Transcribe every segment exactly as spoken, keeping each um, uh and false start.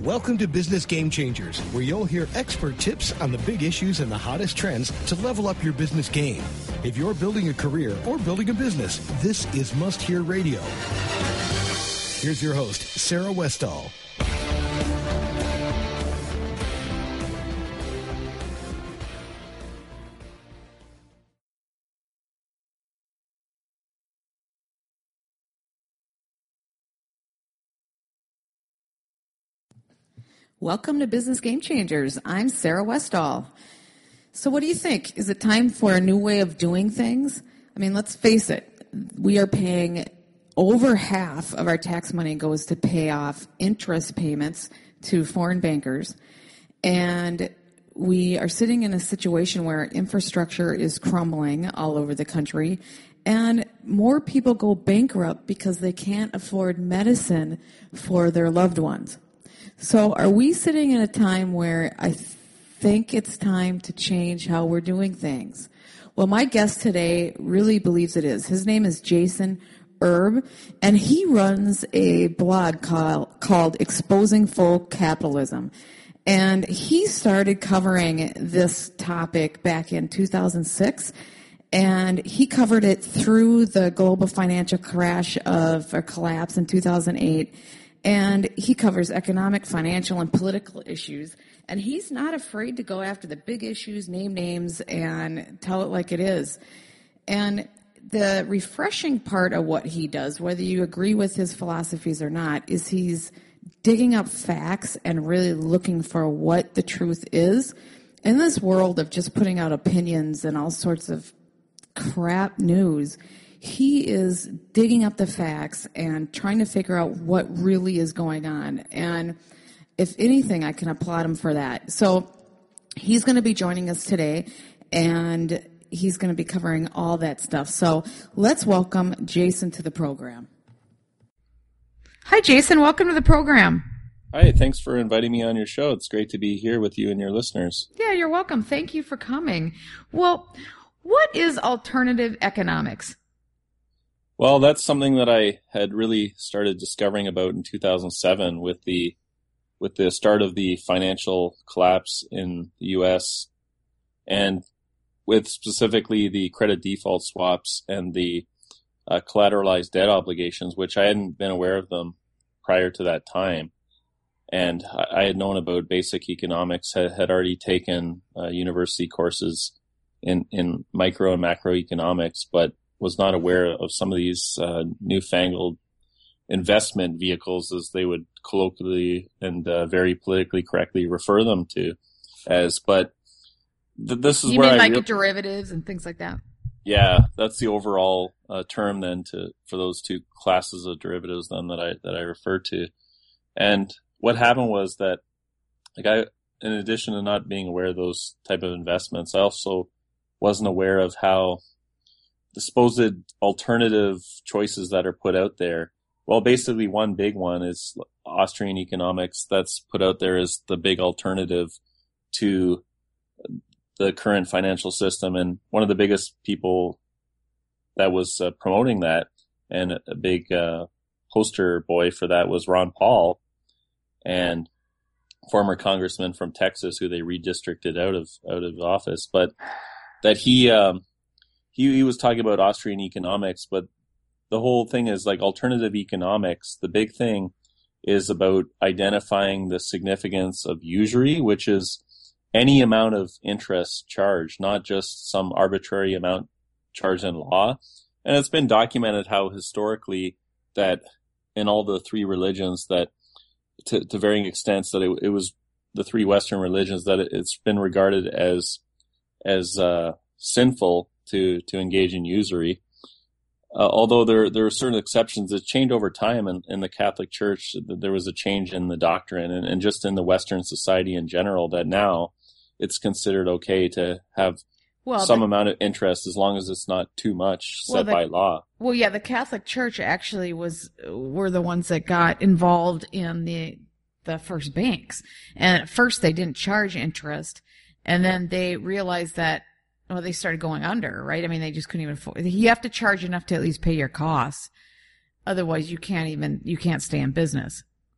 Welcome to Business Game Changers, where you'll hear expert tips on the big issues and the hottest trends to level up your business game. If you're building a career or building a business, this is Must Hear Radio. Here's your host, Sarah Westall. Welcome to Business Game Changers. I'm Sarah Westall. So what do you think? Is it time for a new way of doing things? I mean, let's face it. We are paying over half of our tax money goes to pay off interest payments to foreign bankers. And we are sitting in a situation where infrastructure is crumbling all over the country. And more people go bankrupt because they can't afford medicine for their loved ones. So are we sitting in a time where I think it's time to change how we're doing things? Well, my guest today really believes it is. His name is Jason Erb, and he runs a blog call, called Exposing Full Capitalism. And he started covering this topic back in two thousand six, and he covered it through the global financial crash of a collapse in two thousand eight. And he covers economic, financial, and political issues. And he's not afraid to go after the big issues, name names, and tell it like it is. And the refreshing part of what he does, whether you agree with his philosophies or not, is he's digging up facts and really looking for what the truth is. In this world of just putting out opinions and all sorts of crap news, he is digging up the facts and trying to figure out what really is going on. And if anything, I can applaud him for that. So he's going to be joining us today, and he's going to be covering all that stuff. So let's welcome Jason to the program. Hi, Jason. Welcome to the program. Hi, thanks for inviting me on your show. It's great to be here with you and your listeners. Yeah, you're welcome. Thank you for coming. Well, what is alternative economics? Well, that's something that I had really started discovering about in two thousand seven with the with the start of the financial collapse in the U S and with specifically the credit default swaps and the uh, collateralized debt obligations, which I hadn't been aware of them prior to that time. And I, I had known about basic economics, had, had already taken uh, university courses in, in micro and macroeconomics, but was not aware of some of these uh, newfangled investment vehicles, as they would colloquially and uh, very politically correctly refer them to as. But th- this is you where mean I like re- derivatives and things like that? Yeah, that's the overall uh, term then to for those two classes of derivatives then that I that I referred to. And what happened was that, like I, in addition to not being aware of those type of investments, I also wasn't aware of how the supposed alternative choices that are put out there. Well, basically one big one is Austrian economics that's put out there as the big alternative to the current financial system. And one of the biggest people that was uh, promoting that and a big uh, poster boy for that was Ron Paul, and former congressman from Texas who they redistricted out of out of office. But that he um, he he was talking about Austrian economics, but the whole thing is like alternative economics. The big thing is about identifying the significance of usury, which is any amount of interest charged, not just some arbitrary amount charged in law. And it's been documented how historically that in all the three religions that to, to varying extents that it, it was the three Western religions that it, it's been regarded as, as, uh, sinful to, to engage in usury. Uh, although there there are certain exceptions that changed over time in, in the Catholic Church. There was a change in the doctrine and, and just in the Western society in general that now it's considered okay to have well, some the, amount of interest as long as it's not too much set well, the, by law. Well, yeah, the Catholic Church actually was were the ones that got involved in the the first banks. And at first they didn't charge interest, and then they realized that well, they started going under, right? I mean, they just couldn't even afford. You have to charge enough to at least pay your costs. Otherwise, you can't even, you can't stay in business.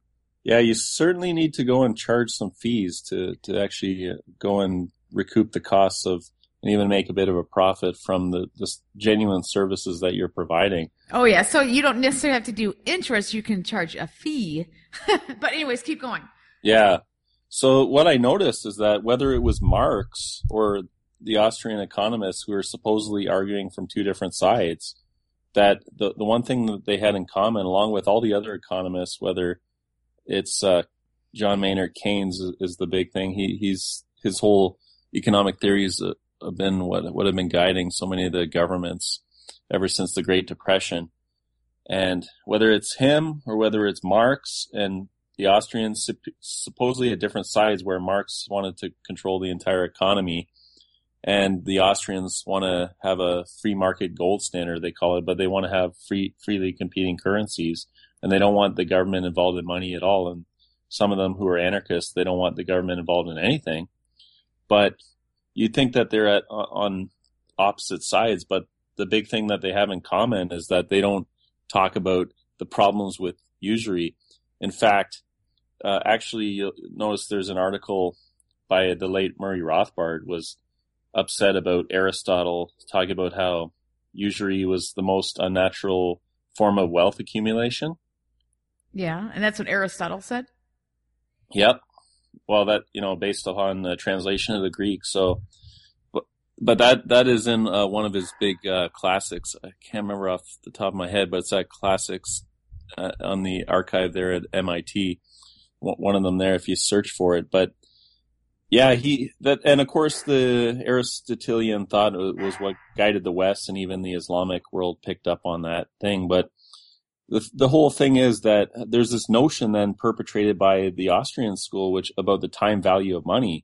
Yeah, you certainly need to go and charge some fees to, to actually go and recoup the costs of and even make a bit of a profit from the, the genuine services that you're providing. Oh, yeah. So you don't necessarily have to do interest. You can charge a fee. But anyways, keep going. Yeah. So what I noticed is that whether it was Marx or the Austrian economists who were supposedly arguing from two different sides, that the, the one thing that they had in common, along with all the other economists, whether it's uh, John Maynard Keynes is, is the big thing. He he's his whole economic theories uh, have been what what have been guiding so many of the governments ever since the Great Depression. And whether it's him or whether it's Marx and the Austrians, supposedly at different sides, where Marx wanted to control the entire economy and the Austrians want to have a free market gold standard, they call it, but they want to have free, freely competing currencies, and they don't want the government involved in money at all. And some of them who are anarchists, they don't want the government involved in anything. But you'd think that they're at, on opposite sides, but the big thing that they have in common is that they don't talk about the problems with usury. In fact, uh, actually, you'll notice there's an article by the late Murray Rothbard was upset about Aristotle talking about how usury was the most unnatural form of wealth accumulation. Yeah, and that's what Aristotle said? Yep. Well, that, you know, based upon the translation of the Greek. So, but, but that, that is in uh, one of his big uh, classics. I can't remember off the top of my head, but it's that classics uh, on the archive there at M I T. One of them there if you search for it. But yeah, he, that, and of course the Aristotelian thought was what guided the West, and even the Islamic world picked up on that thing. But the the whole thing is that there's this notion then perpetrated by the Austrian school, which about the time value of money.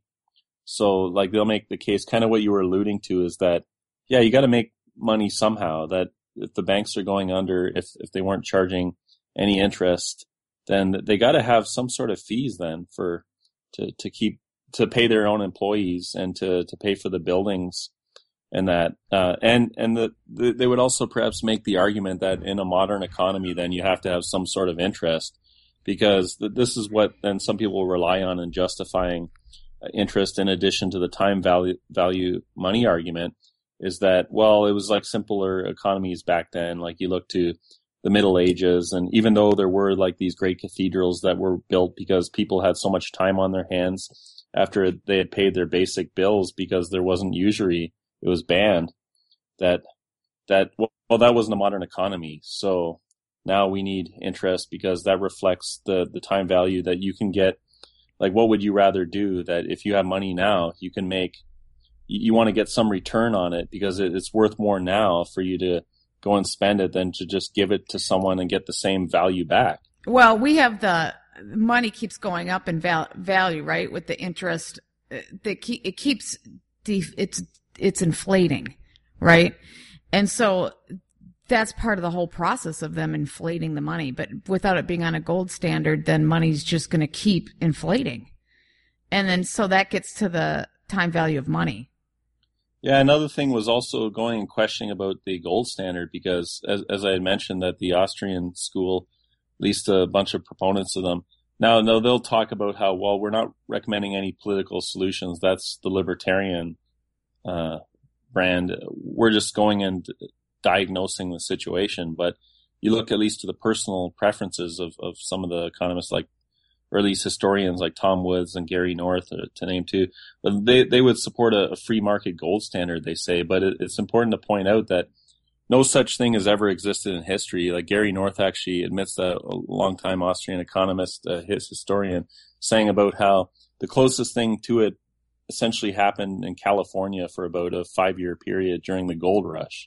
So like they'll make the case, kind of what you were alluding to, is that, yeah, you got to make money somehow. That if the banks are going under, if, if they weren't charging any interest, then they got to have some sort of fees then for, to, to keep, to pay their own employees and to, to pay for the buildings and that, uh, and, and the, the, they would also perhaps make the argument that in a modern economy, then you have to have some sort of interest, because th- this is what then some people rely on in justifying interest in addition to the time value, value money argument, is that, well, it was like simpler economies back then. Like you look to the Middle Ages, and even though there were like these great cathedrals that were built because people had so much time on their hands after they had paid their basic bills because there wasn't usury, it was banned, that, that, well, that wasn't a modern economy. So now we need interest because that reflects the, the time value that you can get. Like, what would you rather do? That if you have money now, you can make, you, you want to get some return on it because it, it's worth more now for you to go and spend it than to just give it to someone and get the same value back. Well, we have the money keeps going up in val- value, right? With the interest, the key, it keeps def- it's it's inflating, right? And so that's part of the whole process of them inflating the money. But without it being on a gold standard, then money's just going to keep inflating, and then so that gets to the time value of money. Yeah, another thing was also going and questioning about the gold standard, because as, as I had mentioned, that the Austrian school, at least a bunch of proponents of them, now, no, they'll talk about how, well, we're not recommending any political solutions. That's the libertarian uh, brand. We're just going and diagnosing the situation. But you look at least to the personal preferences of, of some of the economists, like, or at least historians like Tom Woods and Gary North, uh, to name two, but they, they would support a, a free market gold standard, they say. But it, it's important to point out that no such thing has ever existed in history. Like Gary North actually admits that, a longtime Austrian economist, uh, his historian, saying about how the closest thing to it essentially happened in California for about a five-year period during the gold rush.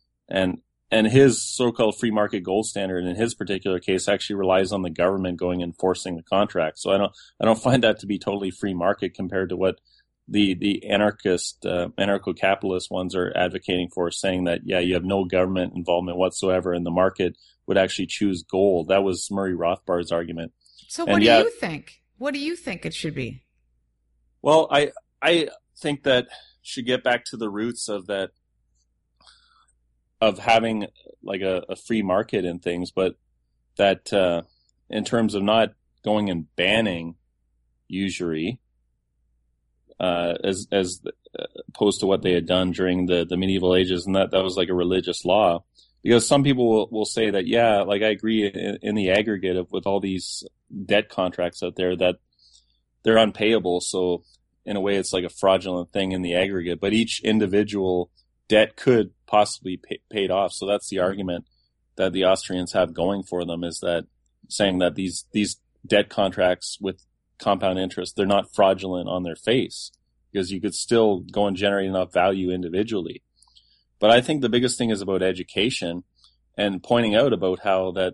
And And his so-called free market gold standard, in his particular case, actually relies on the government going and enforcing the contract. So I don't, I don't find that to be totally free market compared to what the the anarchist, uh, anarcho-capitalist ones are advocating for, saying that, yeah, you have no government involvement whatsoever, and the market would actually choose gold. That was Murray Rothbard's argument. So what and do yeah, you think? What do you think it should be? Well, I I think that should get back to the roots of that, of having like a, a free market in things, but that uh, in terms of not going and banning usury, uh, as as opposed to what they had done during the, the medieval ages, and that, that was like a religious law. Because some people will, will say that, yeah, like I agree in, in the aggregate of with all these debt contracts out there that they're unpayable. So in a way, it's like a fraudulent thing in the aggregate, but each individual debt could possibly pay paid off. So that's the argument that the Austrians have going for them, is that saying that these, these debt contracts with compound interest, they're not fraudulent on their face, because you could still go and generate enough value individually. But I think the biggest thing is about education and pointing out about how that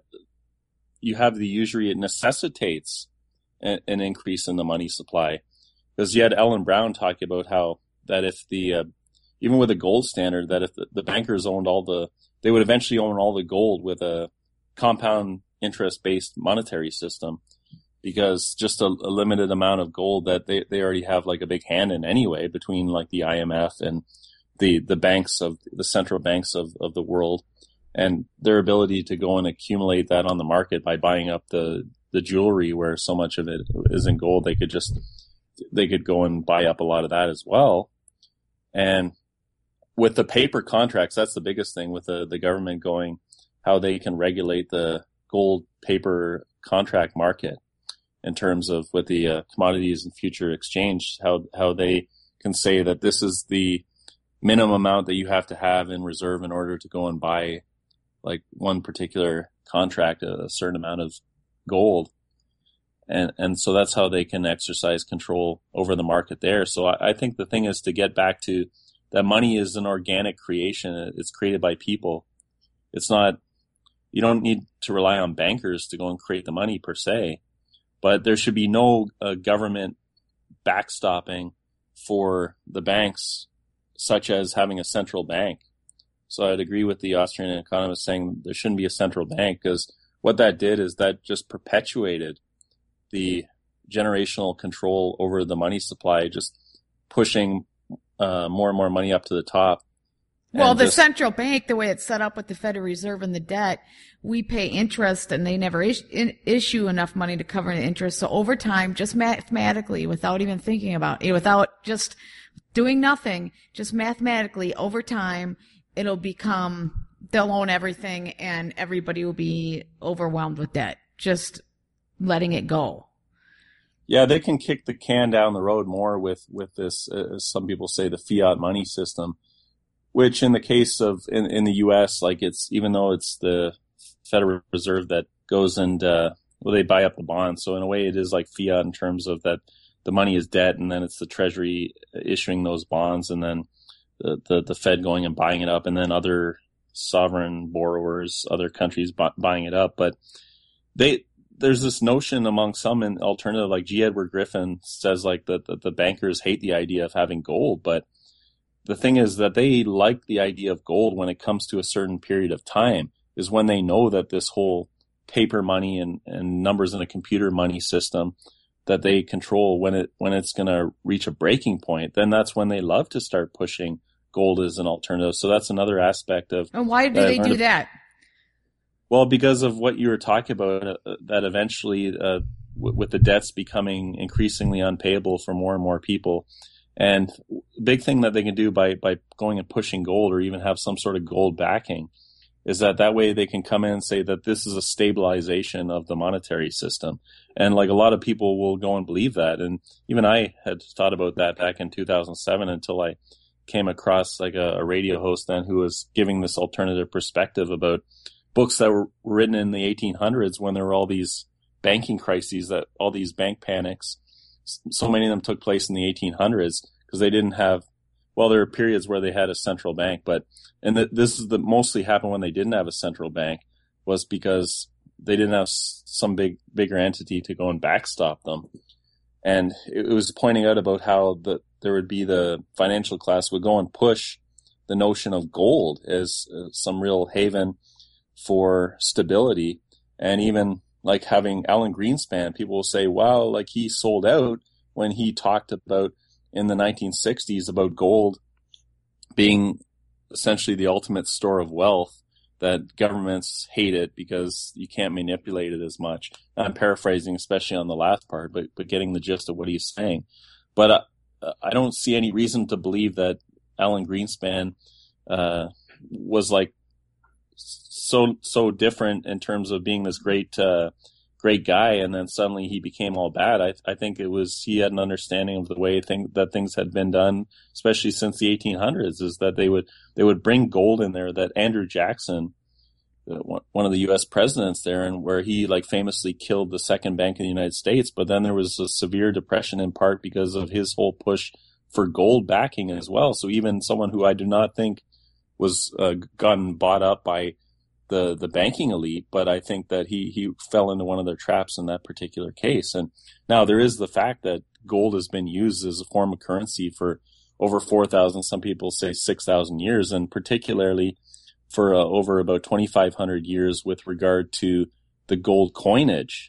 you have the usury, it necessitates an, an increase in the money supply. Because you had Ellen Brown talking about how that if the, uh, even with a gold standard, that if the, the bankers owned all the, they would eventually own all the gold with a compound interest-based monetary system, because just a, a limited amount of gold that they, they already have like a big hand in anyway, between like the I M F and the, the banks of the central banks of, of the world, and their ability to go and accumulate that on the market by buying up the, the jewelry where so much of it is in gold. They could just, they could go and buy up a lot of that as well. And with the paper contracts, that's the biggest thing with the, the government going, how they can regulate the gold paper contract market in terms of with the uh, commodities and future exchange, how, how they can say that this is the minimum amount that you have to have in reserve in order to go and buy like one particular contract, a, a certain amount of gold. And, and so that's how they can exercise control over the market there. So I, I think the thing is to get back to that money is an organic creation. It's created by people. It's not, you don't need to rely on bankers to go and create the money per se, but there should be no uh, government backstopping for the banks, such as having a central bank. So I'd agree with the Austrian economist saying there shouldn't be a central bank, because what that did is that just perpetuated the generational control over the money supply, just pushing uh, more and more money up to the top. Well, the just, central bank, the way it's set up with the Federal Reserve and the debt, we pay interest and they never is, in, issue enough money to cover the interest. So over time, just mathematically, without even thinking about it, without just doing nothing, just mathematically over time, it'll become, they'll own everything and everybody will be overwhelmed with debt. Just letting it go. Yeah, they can kick the can down the road more with, with this, uh, as some people say, the fiat money system, which in the case of, in, in the U S, like it's, even though it's the Federal Reserve that goes and, uh, well, they buy up the bonds. So in a way it is like fiat in terms of that the money is debt, and then it's the Treasury issuing those bonds, and then the, the, the Fed going and buying it up, and then other sovereign borrowers, other countries bu- buying it up. But they, there's this notion among some in alternative, like G. Edward Griffin says, like that the, the bankers hate the idea of having gold. But the thing is that they like the idea of gold when it comes to a certain period of time, is when they know that this whole paper money and, and numbers in a computer money system that they control, when it when it's going to reach a breaking point, then that's when they love to start pushing gold as an alternative. So that's another aspect of. And why do they do that? Well, because of what you were talking about, uh, that eventually uh, w- with the debts becoming increasingly unpayable for more and more people. And the big thing that they can do by, by going and pushing gold, or even have some sort of gold backing, is that that way they can come in and say that this is a stabilization of the monetary system. And like a lot of people will go and believe that. And even I had thought about that back in two thousand seven until I came across like a, a radio host then who was giving this alternative perspective about books that were written in the eighteen hundreds when there were all these banking crises, that all these bank panics. So many of them took place in the eighteen hundreds because they didn't have, well, there were periods where they had a central bank, but, and the, this is the mostly happened when they didn't have a central bank, was because they didn't have some big, bigger entity to go and backstop them. And it, it was pointing out about how the, there would be the financial class would go and push the notion of gold as uh, some real haven for stability. And even like having Alan Greenspan, people will say, wow, like he sold out when he talked about in the nineteen sixties about gold being essentially the ultimate store of wealth that governments hate it because you can't manipulate it as much. I'm paraphrasing, especially on the last part, but but getting the gist of what he's saying. But uh, I don't see any reason to believe that Alan Greenspan uh, was like so so different in terms of being this great uh, great guy, and then suddenly he became all bad. I I think it was he had an understanding of the way thing, that things had been done, especially since the eighteen hundreds, is that they would they would bring gold in there. That Andrew Jackson, one of the U S presidents there, and where he like famously killed the second bank in the United States, but then there was a severe depression in part because of his whole push for gold backing as well. So even someone who I do not think was uh, gotten bought up by the the banking elite, but I think that he he fell into one of their traps in that particular case. And now there is the fact that gold has been used as a form of currency for over four thousand, some people say six thousand years, and particularly for uh, over about twenty-five hundred years with regard to the gold coinage.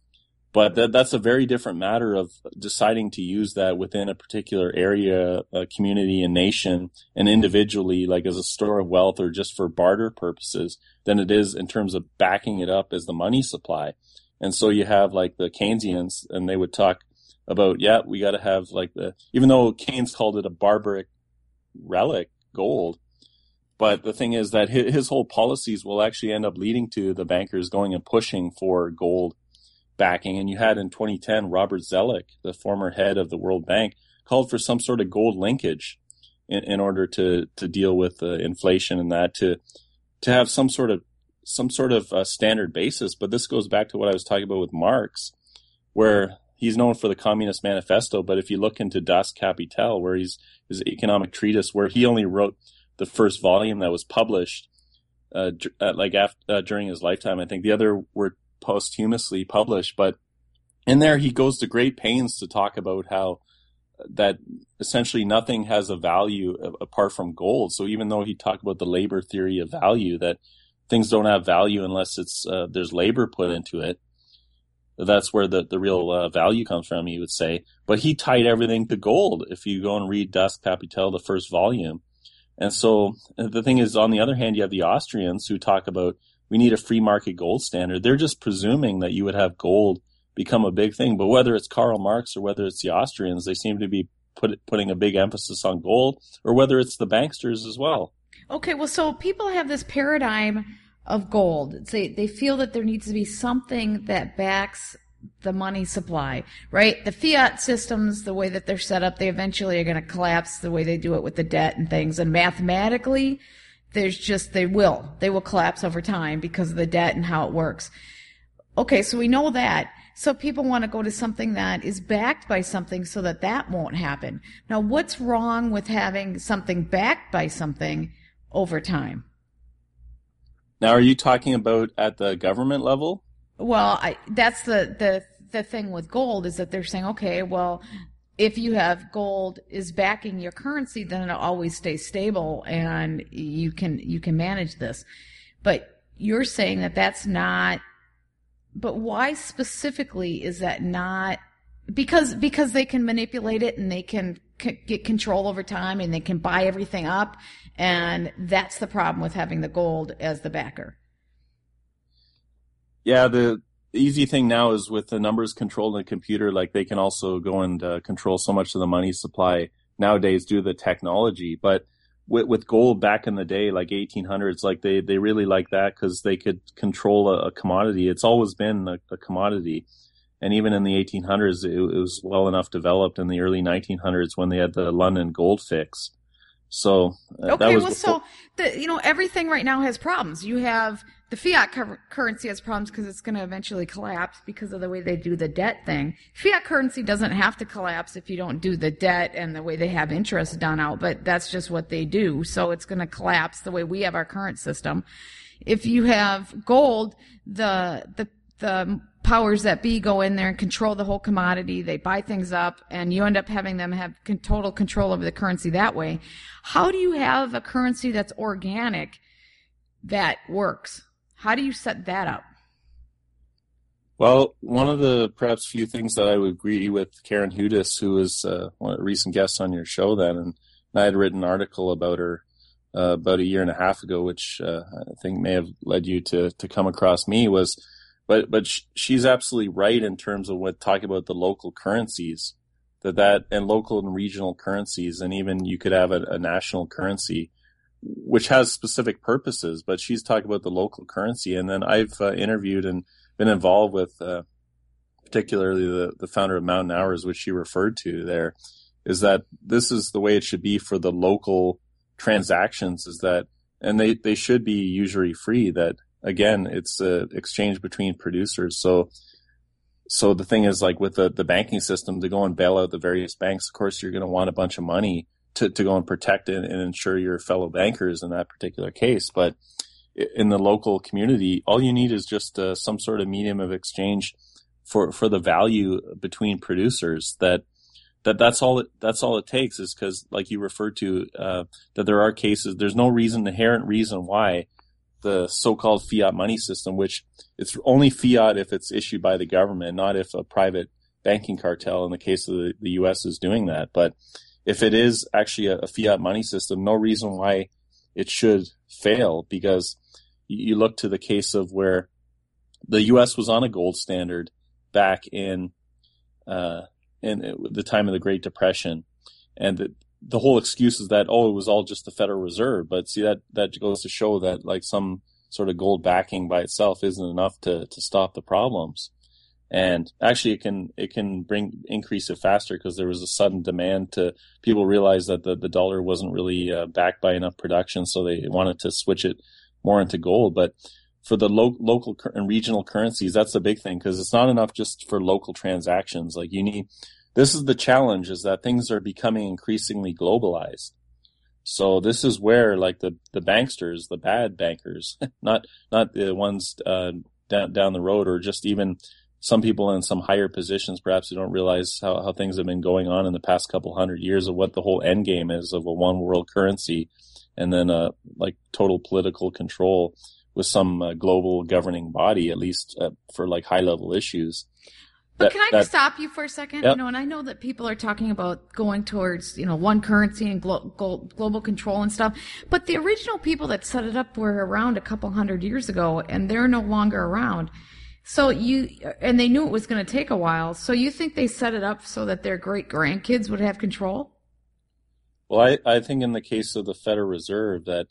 But that, that's a very different matter of deciding to use that within a particular area, a community, a nation, and individually, like as a store of wealth or just for barter purposes, than it is in terms of backing it up as the money supply. And so you have like the Keynesians, and they would talk about, yeah, we got to have like the, even though Keynes called it a barbaric relic, gold, but the thing is that his, his whole policies will actually end up leading to the bankers going and pushing for gold backing. And you had in twenty ten, Robert Zoellick, the former head of the World Bank, called for some sort of gold linkage in, in order to, to deal with uh, inflation and that, to to have some sort of some sort of uh, standard basis. But this goes back to what I was talking about with Marx, where he's known for the Communist Manifesto. But if you look into Das Kapital, where he's his economic treatise, where he only wrote the first volume that was published uh, like after, uh, during his lifetime, I think the other were posthumously published, but in there he goes to great pains to talk about how that essentially nothing has a value apart from gold. So even though he talked about the labor theory of value, that things don't have value unless it's uh, there's labor put into it, that's where the, the real uh, value comes from, he would say. But he tied everything to gold if you go and read Das Kapital, the first volume. And so the thing is, on the other hand, you have the Austrians who talk about we need a free market gold standard. They're just presuming that you would have gold become a big thing. But whether it's Karl Marx or whether it's the Austrians, they seem to be put, putting a big emphasis on gold, or whether it's the banksters as well. Okay, well, so people have this paradigm of gold. They, they feel that there needs to be something that backs the money supply, right? The fiat systems, the way that they're set up, they eventually are going to collapse the way they do it with the debt and things. And mathematically, there's just, they will. They will collapse over time because of the debt and how it works. Okay, so we know that. So people want to go to something that is backed by something so that that won't happen. Now, what's wrong with having something backed by something over time? Now, are you talking about at the government level? Well, I, that's the, the, the thing with gold is that they're saying, okay, well, if you have gold is backing your currency, then it'll always stay stable and you can, you can manage this. But you're saying that that's not, but why specifically is that not? Because, because they can manipulate it and they can c- get control over time and they can buy everything up. And that's the problem with having the gold as the backer. Yeah, the easy thing now is with the numbers controlled in a computer, like they can also go and uh, control so much of the money supply nowadays due to the technology. But with, with gold back in the day, like eighteen hundreds, like they, they really like that because they could control a, a commodity. It's always been a, a commodity. And even in the eighteen hundreds, it, it was well enough developed in the early nineteen hundreds when they had the London gold fix. So uh, okay, that was well, before- so the, you know, everything right now has problems. You have the fiat cur- currency has problems because it's going to eventually collapse because of the way they do the debt thing. Fiat currency doesn't have to collapse if you don't do the debt and the way they have interest done out, but that's just what they do. So it's going to collapse the way we have our current system. If you have gold, the the the powers that be go in there and control the whole commodity. They buy things up, and you end up having them have con- total control over the currency that way. How do you have a currency that's organic that works? How do you set that up? Well, one of the perhaps few things that I would agree with Karen Hudes, who was uh, one of the recent guests on your show then, and I had written an article about her uh, about a year and a half ago, which uh, I think may have led you to to come across me, was, but but sh- she's absolutely right in terms of what talking about the local currencies, that that and local and regional currencies, and even you could have a, a national currency, which has specific purposes. But she's talking about the local currency, and then I've uh, interviewed and been involved with, uh, particularly the the founder of Mountain Hours, which she referred to there, is that this is the way it should be for the local transactions, is that, and they, they should be usury free, that again, it's a exchange between producers. So, so the thing is, like with the, the banking system, to go and bail out the various banks, of course, you're going to want a bunch of money to, to go and protect it and ensure your fellow bankers in that particular case. But in the local community, all you need is just uh, some sort of medium of exchange for, for the value between producers. That, That that's all it, that's all it takes, is because, like you referred to, uh, that there are cases, there's no reason, inherent reason why the so-called fiat money system, which it's only fiat if it's issued by the government, not if a private banking cartel in the case of the, the U S is doing that. But if it is actually a, a fiat money system, no reason why it should fail, because you, you look to the case of where the U S was on a gold standard back in, uh, in the time of the Great Depression. And the, the whole excuse is that, oh, it was all just the Federal Reserve. But see, that, that goes to show that like some sort of gold backing by itself isn't enough to, to stop the problems. And actually it can, it can bring, increase it faster, because there was a sudden demand to, people realized that the, the dollar wasn't really uh, backed by enough production. So they wanted to switch it more into gold. But for the lo- local and regional currencies, that's the big thing, because it's not enough just for local transactions. Like you need, this is the challenge, is that things are becoming increasingly globalized. So this is where, like the, the banksters, the bad bankers, not, not the ones, uh, down, down the road, or just even some people in some higher positions, perhaps who don't realize how, how things have been going on in the past couple hundred years, of what the whole end game is of a one world currency, and then, uh, like total political control with some uh, global governing body, at least uh, for like high level issues. But That, can I that, just stop you for a second? Yep. You know, and I know that people are talking about going towards, you know, one currency and glo- glo- global control and stuff. But the original people that set it up were around a couple hundred years ago, and they're no longer around. So you, and they knew it was going to take a while. So you think they set it up so that their great grandkids would have control? Well, I, I think in the case of the Federal Reserve, that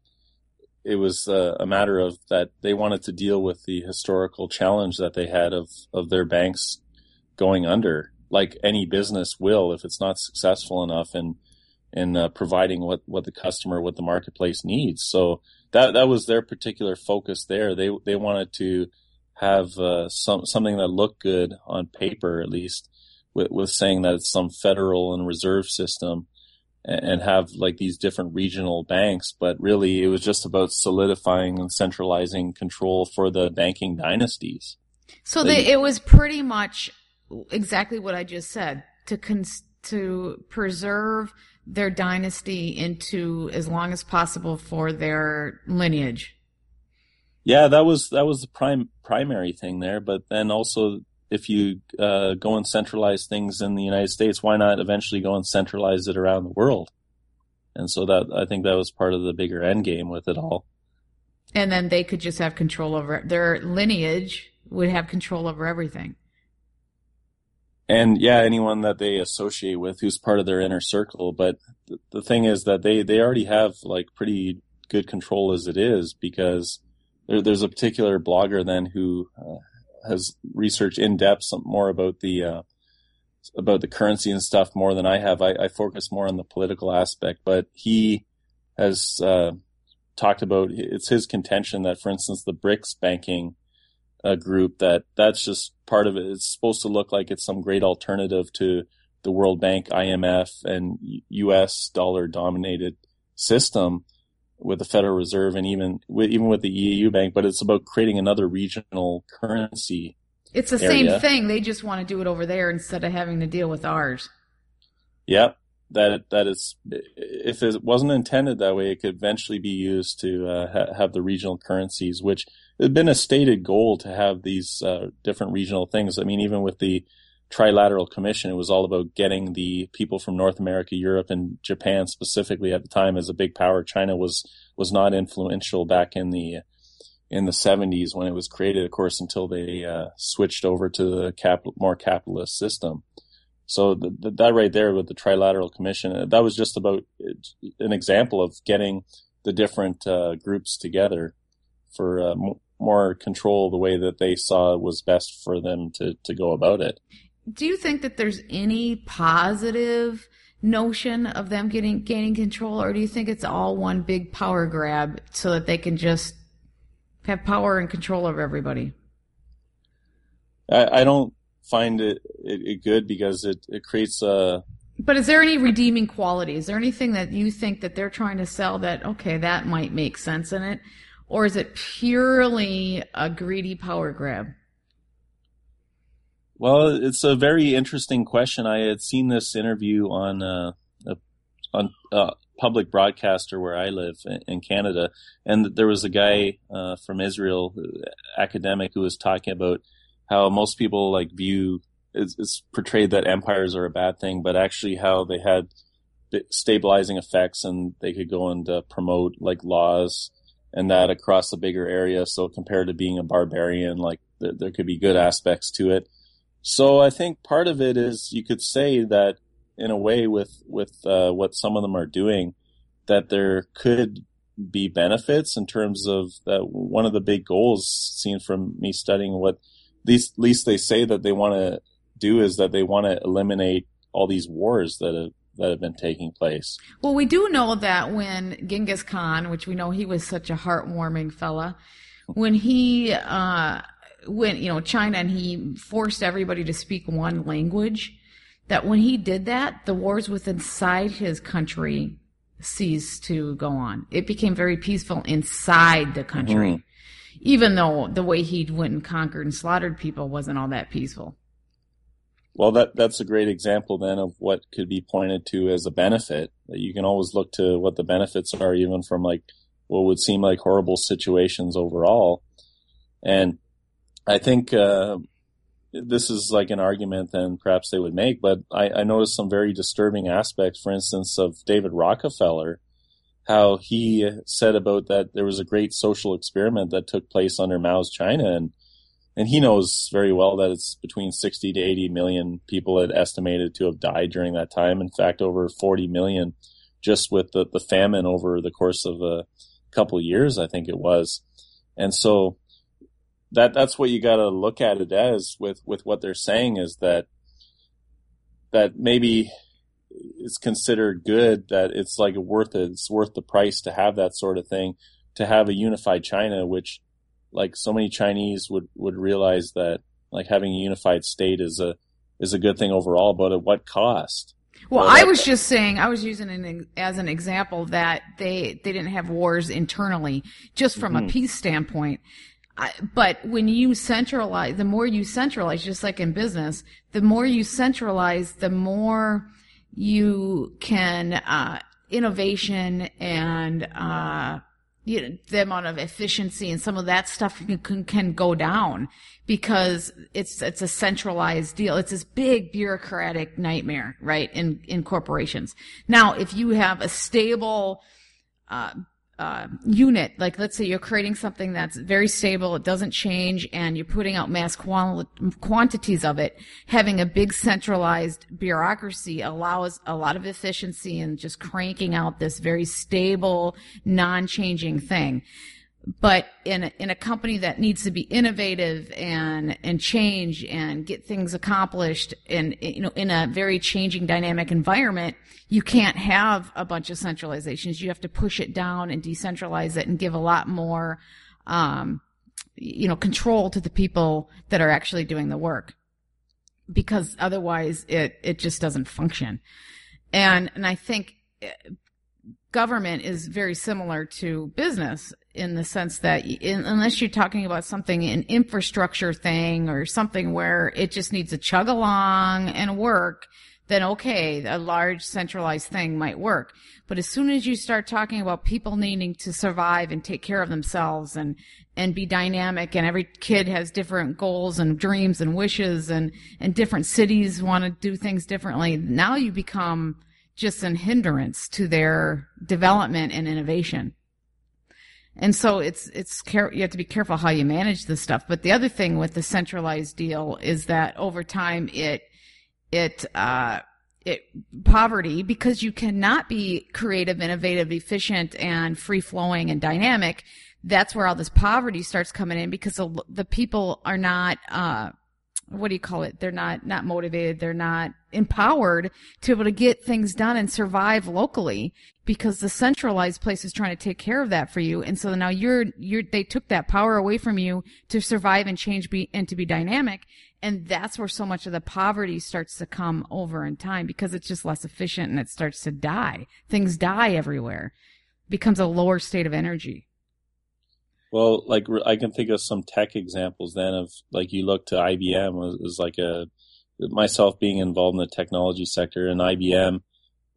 it was uh, a matter of that they wanted to deal with the historical challenge that they had of, of their banks going under, like any business will if it's not successful enough in in uh, providing what, what the customer, what the marketplace needs. So that that was their particular focus there. They they wanted to have uh, some something that looked good on paper, at least, with, with saying that it's some federal and reserve system, and, and have like these different regional banks. But really, it was just about solidifying and centralizing control for the banking dynasties. So they, it was pretty much exactly what I just said, to cons- to preserve their dynasty into as long as possible for their lineage. Yeah, that was that was the prime primary thing there. But then also, if you uh, go and centralize things in the United States, why not eventually go and centralize it around the world? And so that, I think that was part of the bigger end game with it all. And then they could just have control over it. Their lineage would have control over everything. And yeah, anyone that they associate with who's part of their inner circle. But th- the thing is that they, they already have like pretty good control as it is, because there, there's a particular blogger then who uh, has researched in depth some more about the, uh, about the currency and stuff more than I have. I, I focus more on the political aspect, but he has, uh, talked about, it's his contention that, for instance, the BRICS banking uh, group, that that's just part of it. It's supposed to look like it's some great alternative to the World Bank, I M F, and U S dollar dominated system with the Federal Reserve, and even with, even with the E U Bank, but it's about creating another regional currency. It's the area. same thing. They just want to do it over there instead of having to deal with ours. Yep. That, that is, if it wasn't intended that way, it could eventually be used to uh, ha- have the regional currencies, which had been a stated goal to have these uh, different regional things. I mean, even with the Trilateral Commission. It was all about getting the people from North America, Europe, and Japan specifically at the time as a big power. China was was not influential back in the in the seventies when it was created, of course, until they uh, switched over to the cap- more capitalist system. So the, the, that right there with the Trilateral Commission, that was just about an example of getting the different uh, groups together for uh, m- more control the way that they saw was best for them to, to go about it. Do you think that there's any positive notion of them getting gaining control, or do you think it's all one big power grab so that they can just have power and control over everybody? I, I don't find it, it, it good because it, it creates a... But is there any redeeming quality? Is there anything that you think that they're trying to sell that, okay, that might make sense in it? Or is it purely a greedy power grab? Well, it's a very interesting question. I had seen this interview on uh, a on a public broadcaster where I live in Canada, and there was a guy uh, from Israel, academic, who was talking about how most people like view it's, it's portrayed that empires are a bad thing, but actually how they had stabilizing effects and they could go and uh, promote like laws and that across a bigger area. So compared to being a barbarian, like th- there could be good aspects to it. So I think part of it is you could say that in a way with, with uh, what some of them are doing, that there could be benefits in terms of that. One of the big goals seen from me studying what least, least they say that they want to do is that they want to eliminate all these wars that have, that have been taking place. Well, we do know that when Genghis Khan, which we know he was such a heartwarming fella, when he, uh, when, you know, China, and he forced everybody to speak one language, that when he did that, the wars within inside his country ceased to go on. It became very peaceful inside the country, mm-hmm. even though the way he went and conquered and slaughtered people wasn't all that peaceful. Well, that that's a great example then of what could be pointed to as a benefit. You can always look to what the benefits are, even from like what would seem like horrible situations overall. And I think uh, this is like an argument then perhaps they would make, but I, I noticed some very disturbing aspects, for instance, of David Rockefeller, how he said about that there was a great social experiment that took place under Mao's China, and and he knows very well that it's between sixty to eighty million people had estimated to have died during that time. In fact, over forty million just with the, the famine over the course of a couple of years, I think it was. And so that that's what you got to look at it as with, with what they're saying is that that maybe it's considered good, that it's like worth it. It's worth the price to have that sort of thing, to have a unified China, which like so many Chinese would, would realize that like having a unified state is a is a good thing overall, but at what cost? Well, I was just saying, I was using it as an example that they they didn't have wars internally, just from mm-hmm. a peace standpoint. I, but when you centralize, the more you centralize, just like in business, the more you centralize, the more you can uh, innovation and uh, you know, the amount of efficiency and some of that stuff can, can go down because it's it's a centralized deal. It's this big bureaucratic nightmare, right, in, in corporations. Now, if you have a stable uh, uh, unit, like let's say you're creating something that's very stable, it doesn't change, and you're putting out mass quali- quantities of it, having a big centralized bureaucracy allows a lot of efficiency and just cranking out this very stable, non-changing thing. But in a, in a company that needs to be innovative and and change and get things accomplished, and you know, in a very changing, dynamic environment, you can't have a bunch of centralizations. You have to push it down and decentralize it and give a lot more, um, you know, control to the people that are actually doing the work, because otherwise it it just doesn't function. And and I think government is very similar to business. in the sense that in, unless you're talking about something, an infrastructure thing or something where it just needs to chug along and work, then okay, a large centralized thing might work. But as soon as you start talking about people needing to survive and take care of themselves and, and be dynamic, and every kid has different goals and dreams and wishes, and, and different cities want to do things differently, now you become just an hindrance to their development and innovation. And so it's, it's, care, you have to be careful how you manage this stuff. But the other thing with the centralized deal is that over time it, it, uh, it, poverty, because you cannot be creative, innovative, efficient, and free-flowing and dynamic, that's where all this poverty starts coming in, because the, the people are not, uh, what do you call it? They're not, not motivated. They're not empowered to be able to get things done and survive locally, because the centralized place is trying to take care of that for you. And so now you're, you're, they took that power away from you to survive and change be, and to be dynamic. And that's where so much of the poverty starts to come over in time, because it's just less efficient and it starts to die. Things die everywhere. It becomes a lower state of energy. Well, like I can think of some tech examples then of, like, you look to I B M as, as like a, myself being involved in the technology sector, and I B M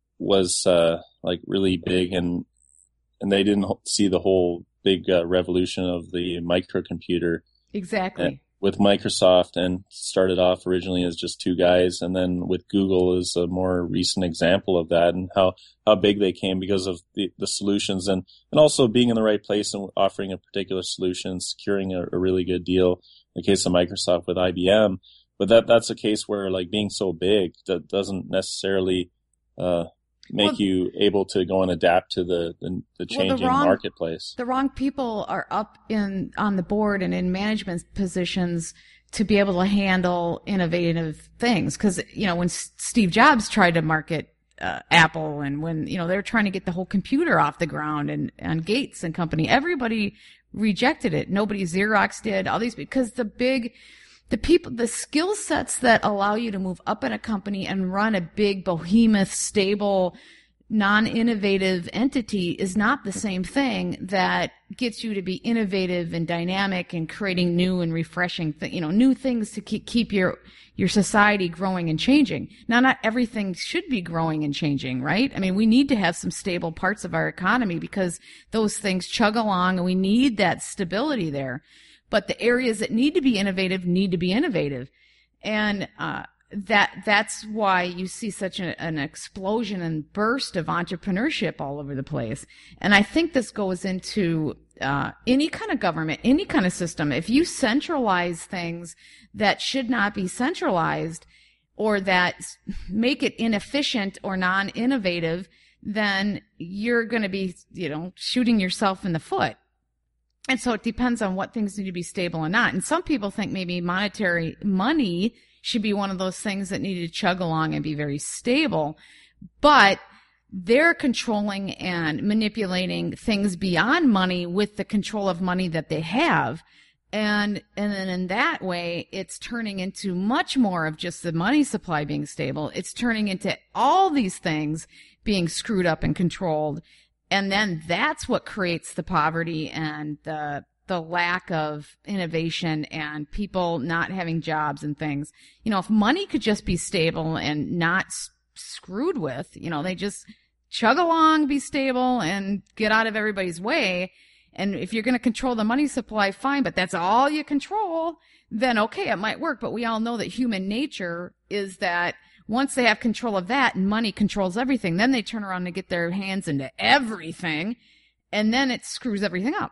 was uh, like really big, and and they didn't see the whole big uh, revolution of the microcomputer. Exactly. With Microsoft, and started off originally as just two guys, and then with Google is a more recent example of that, and how, how big they came because of the, the solutions, and, and also being in the right place and offering a particular solution, securing a, a really good deal in the case of Microsoft with I B M. But that that's a case where, like, being so big that doesn't necessarily uh make well, you able to go and adapt to the the, the changing well, the wrong, marketplace. The wrong people are up in on the board and in management positions to be able to handle innovative things. Because, you know, when S- Steve Jobs tried to market uh, Apple, and when, you know, they were trying to get the whole computer off the ground, and, and Gates and company, everybody rejected it. Nobody, Xerox did, all these, because the big... The people, the skill sets that allow you to move up in a company and run a big behemoth, stable, non-innovative entity is not the same thing that gets you to be innovative and dynamic and creating new and refreshing, th- you know, new things to keep, keep your, your society growing and changing. Now, not everything should be growing and changing, right? I mean, we need to have some stable parts of our economy, because those things chug along and we need that stability there. But the areas that need to be innovative need to be innovative. And uh, that that's why you see such a, an explosion and burst of entrepreneurship all over the place. And I think this goes into uh, any kind of government, any kind of system. If you centralize things that should not be centralized, or that make it inefficient or non-innovative, then you're going to be, you know, shooting yourself in the foot. And so it depends on what things need to be stable and not. And some people think maybe monetary money should be one of those things that need to chug along and be very stable. But they're controlling and manipulating things beyond money with the control of money that they have. And, and then in that way, it's turning into much more of just the money supply being stable. It's turning into all these things being screwed up and controlled. And then that's what creates the poverty and the the lack of innovation and people not having jobs and things. You know, if money could just be stable and not s- screwed with, you know, they just chug along, be stable, and get out of everybody's way. And if you're going to control the money supply, fine, but that's all you control, then okay, it might work. But we all know that human nature is that once they have control of that and money controls everything, then they turn around and get their hands into everything, and then it screws everything up.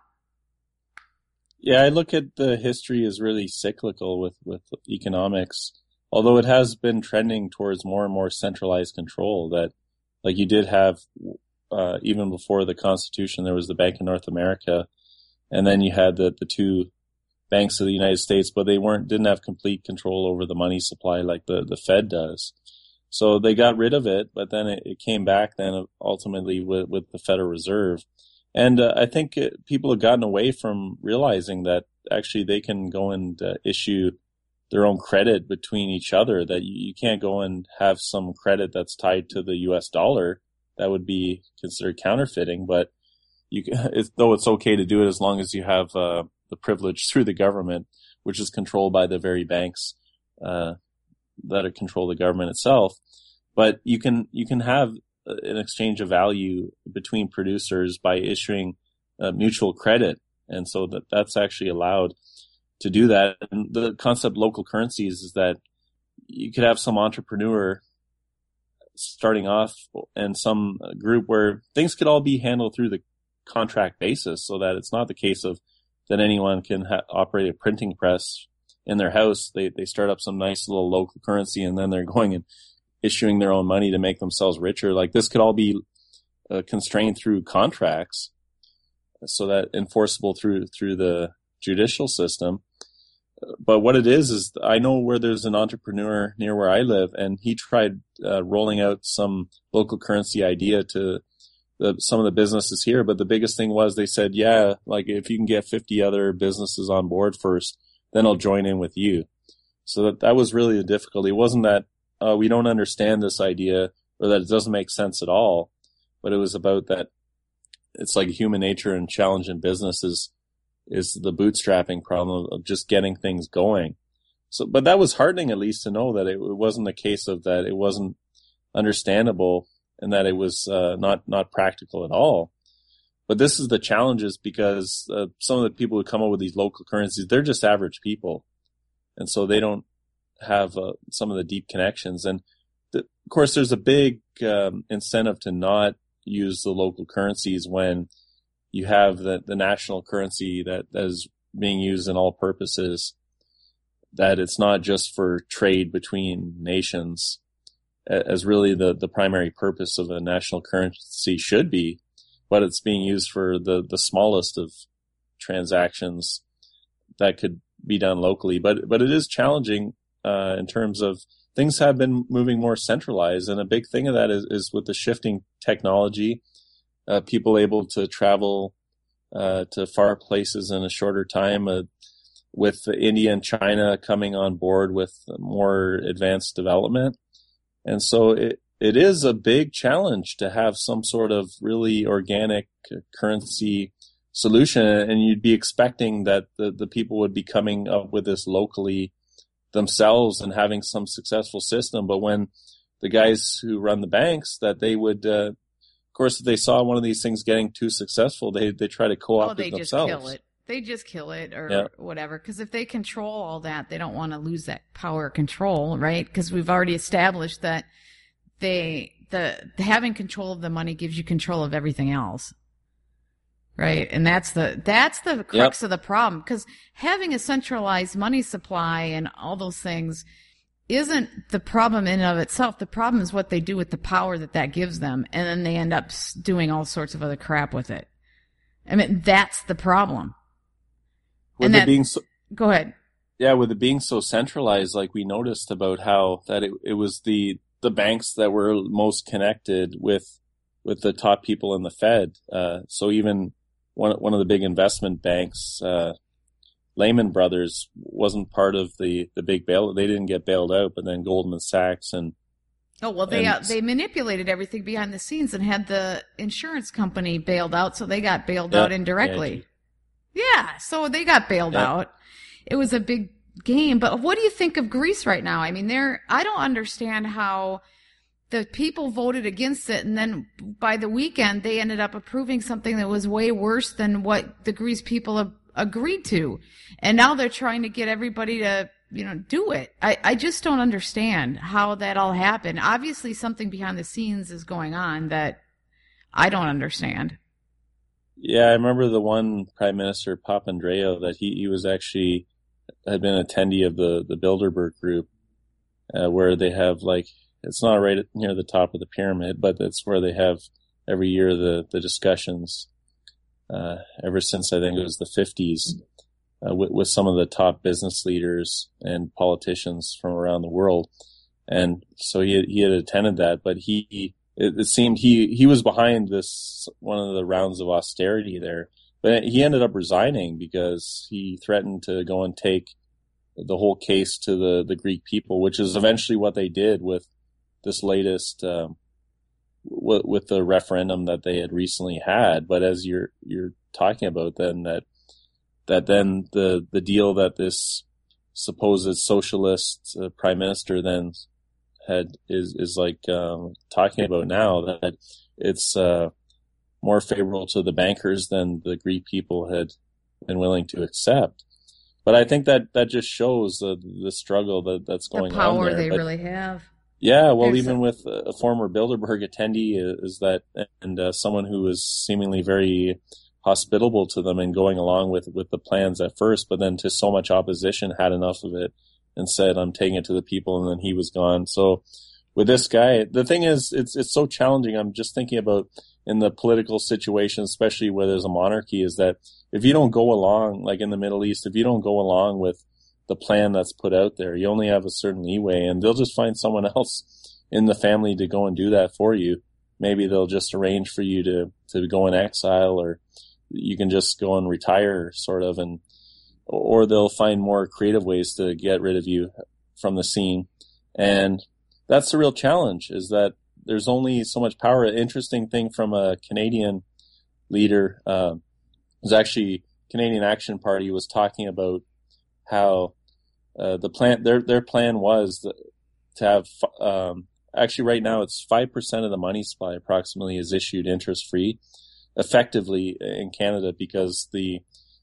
Yeah, I look at the history as really cyclical with, with economics, although it has been trending towards more and more centralized control. That, like, you did have, uh, even before the Constitution, there was the Bank of North America, and then you had the, the two banks of the United States, but they weren't didn't have complete control over the money supply like the, the Fed does. So they got rid of it, but then it, it came back then ultimately with, with the Federal Reserve. And uh, I think it, people have gotten away from realizing that actually they can go and uh, issue their own credit between each other, that you, you can't go and have some credit that's tied to the U S dollar. That would be considered counterfeiting. But you it's, though it's okay to do it as long as you have uh, the privilege through the government, which is controlled by the very banks uh, that control the government itself. But you can you can have an exchange of value between producers by issuing uh, mutual credit, and so that that's actually allowed to do that. And the concept of local currencies is that you could have some entrepreneur starting off and some group where things could all be handled through the contract basis, so that it's not the case of that anyone can ha- operate a printing press in their house. They they start up some nice little local currency, and then they're going and issuing their own money to make themselves richer. Like, this could all be uh, constrained through contracts, so that enforceable through through the judicial system. But what it is is, I know where there's an entrepreneur near where I live, and he tried uh, rolling out some local currency idea to the, some of the businesses here. But the biggest thing was, they said, yeah, like, if you can get fifty other businesses on board first, then I'll join in with you. So that, that was really the difficulty. It wasn't that uh, we don't understand this idea or that it doesn't make sense at all, but it was about that it's like human nature and challenge in business is, is the bootstrapping problem of just getting things going. So, but that was heartening, at least, to know that it, it wasn't a case of that it wasn't understandable and that it was uh, not, not practical at all. But this is the challenges, because uh, some of the people who come up with these local currencies, they're just average people. And so they don't have uh, some of the deep connections. And the, of course, there's a big um, incentive to not use the local currencies when you have the, the national currency that, that is being used in all purposes, that it's not just for trade between nations, as really the, the primary purpose of a national currency should be, but it's being used for the, the smallest of transactions that could be done locally. But, but it is challenging uh, in terms of things have been moving more centralized. And a big thing of that is, is with the shifting technology, uh, people able to travel uh, to far places in a shorter time, uh, with India and China coming on board with more advanced development. And so it, it is a big challenge to have some sort of really organic currency solution. And you'd be expecting that the, the people would be coming up with this locally themselves and having some successful system. But when the guys who run the banks, that they would, uh, of course, if they saw one of these things getting too successful, they, they try to co-opt oh, they it themselves. Just kill it. They just kill it or yeah. whatever. Because if they control all that, they don't want to lose that power control, right? Because we've already established that they the, the having control of the money gives you control of everything else, right? And that's the that's the crux yep. of the problem. Because having a centralized money supply and all those things isn't the problem in and of itself. The problem is what they do with the power that that gives them, and then they end up doing all sorts of other crap with it. I mean, that's the problem. With and it that, being so, go ahead. Yeah, with it being so centralized, like we noticed about how that it, it was the, the banks that were most connected with with the top people in the Fed. Uh, so even one one of the big investment banks, uh, Lehman Brothers, wasn't part of the, the big bail. They didn't get bailed out, but then Goldman Sachs and oh well, they and, uh, they manipulated everything behind the scenes and had the insurance company bailed out, so they got bailed yeah, out indirectly. Yeah. Yeah, so they got bailed yeah. out. It was a big game. But what do you think of Greece right now? I mean, they're, I don't understand how the people voted against it, and then by the weekend they ended up approving something that was way worse than what the Greece people have agreed to. And now they're trying to get everybody to, you know, do it. I, I just don't understand how that all happened. Obviously something behind the scenes is going on that I don't understand. Yeah, I remember the one Prime Minister, Papandreou, that he, he was actually, had been an attendee of the, the Bilderberg group, uh, where they have like, it's not right near the top of the pyramid, but that's where they have every year the, the discussions, uh, ever since I think it was the fifties, uh, with, with some of the top business leaders and politicians from around the world. And so he had, he had attended that, but he, It, it seemed he, he was behind this, one of the rounds of austerity there, but he ended up resigning because he threatened to go and take the whole case to the, the Greek people, which is eventually what they did with this latest, um, w- with the referendum that they had recently had. But as you're you're talking about, then that that then the the deal that this supposed socialist uh, prime minister then had is is like um, talking about now, that it's uh, more favorable to the bankers than the Greek people had been willing to accept. But I think that that just shows the the struggle that, that's going on there. The power they but, really have. Yeah, well, There's even a- with a former Bilderberg attendee is that, and uh, someone who was seemingly very hospitable to them and going along with, with the plans at first, but then to so much opposition had enough of it and said, I'm taking it to the people, and then he was gone. So with this guy, the thing is, it's it's so challenging. I'm just thinking about in the political situation, especially where there's a monarchy, is that if you don't go along, like in the Middle East, if you don't go along with the plan that's put out there, you only have a certain leeway, and they'll just find someone else in the family to go and do that for you. Maybe they'll just arrange for you to, to go in exile, or you can just go and retire, sort of, and or they'll find more creative ways to get rid of you from the scene. And that's the real challenge, is that there's only so much power. An interesting thing from a Canadian leader uh, was actually Canadian Action Party was talking about how uh, the plan, their their plan was that, to have, um, actually right now it's five percent of the money supply approximately is issued interest free effectively in Canada, because the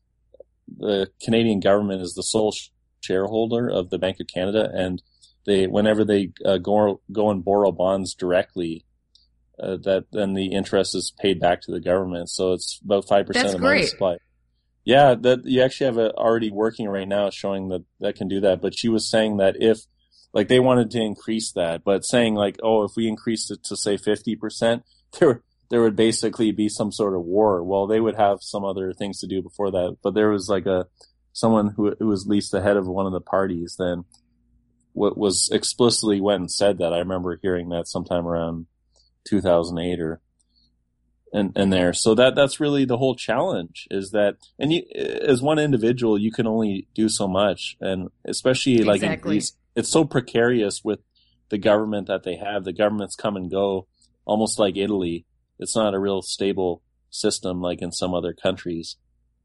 the Canadian government is the sole shareholder of the Bank of Canada, and they, whenever they uh, go go and borrow bonds directly, uh, that then the interest is paid back to the government. So it's about five percent That's of the money great. supply. Yeah, that you actually have it already working right now, showing that that can do that. But she was saying that if, like, they wanted to increase that, but saying like, oh, if we increased it to say fifty percent, there there would basically be some sort of war. Well, they would have some other things to do before that. But there was like a someone who, who was at least the head of one of the parties then what was explicitly went and said that. I remember hearing that sometime around two thousand eight or and and there. So that that's really the whole challenge, is that, and you, as one individual, you can only do so much, and especially like in Exactly. Greece, it's so precarious with the government that they have. The governments come and go, almost like Italy. It's not a real stable system like in some other countries.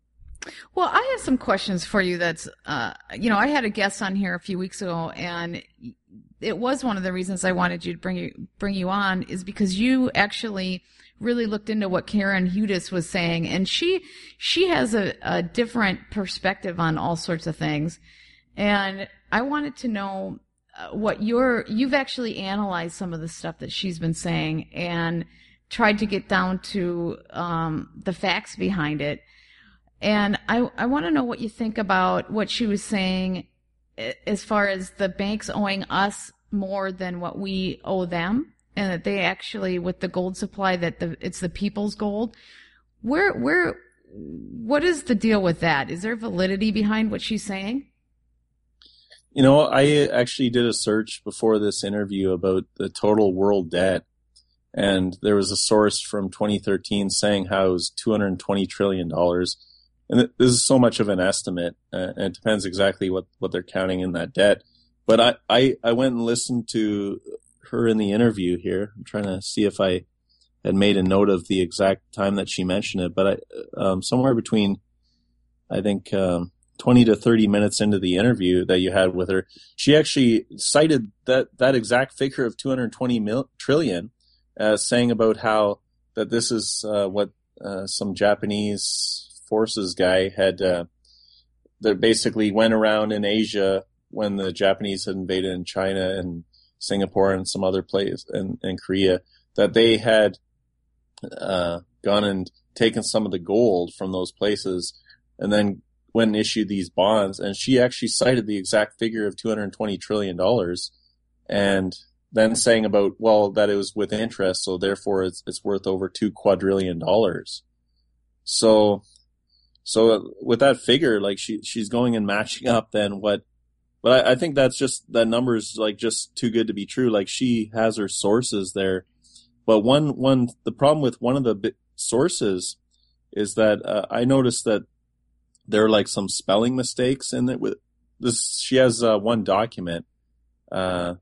Well, I have some questions for you. That's, uh, you know, I had a guest on here a few weeks ago, and it was one of the reasons I wanted you to bring you bring you on, is because you actually really looked into what Karen Hudes was saying, and she she has a, a different perspective on all sorts of things, and I wanted to know uh, what your you've actually analyzed some of the stuff that she's been saying and tried to get down to um, the facts behind it. And I, I want to know what you think about what she was saying as far as the banks owing us more than what we owe them, and that they actually, with the gold supply, that the it's the people's gold. Where where what is the deal with that? Is there validity behind what she's saying? You know, I actually did a search before this interview about the total world debt, and there was a source from twenty thirteen saying how it was two hundred twenty trillion dollars. And this is so much of an estimate, uh, and it depends exactly what, what they're counting in that debt. But I, I, I went and listened to her in the interview here. I'm trying to see if I had made a note of the exact time that she mentioned it. But I, um, somewhere between, I think, um, twenty to thirty minutes into the interview that you had with her, she actually cited that, that exact figure of two hundred twenty mil, trillion, uh, saying about how that this is uh, what uh, some Japanese forces guy had uh, that basically went around in Asia when the Japanese had invaded in China and Singapore and some other places and, and Korea, that they had uh, gone and taken some of the gold from those places and then went and issued these bonds. And she actually cited the exact figure of two hundred twenty trillion dollars, and then saying about, well, that it was with interest, so therefore it's it's worth over two quadrillion dollars. So So with that figure, like she she's going and matching up then what, but I, I think that's just, that number's like just too good to be true. Like she has her sources there, but one one the problem with one of the bi- sources is that uh, I noticed that there are like some spelling mistakes in it. With this, she has uh, one document uh,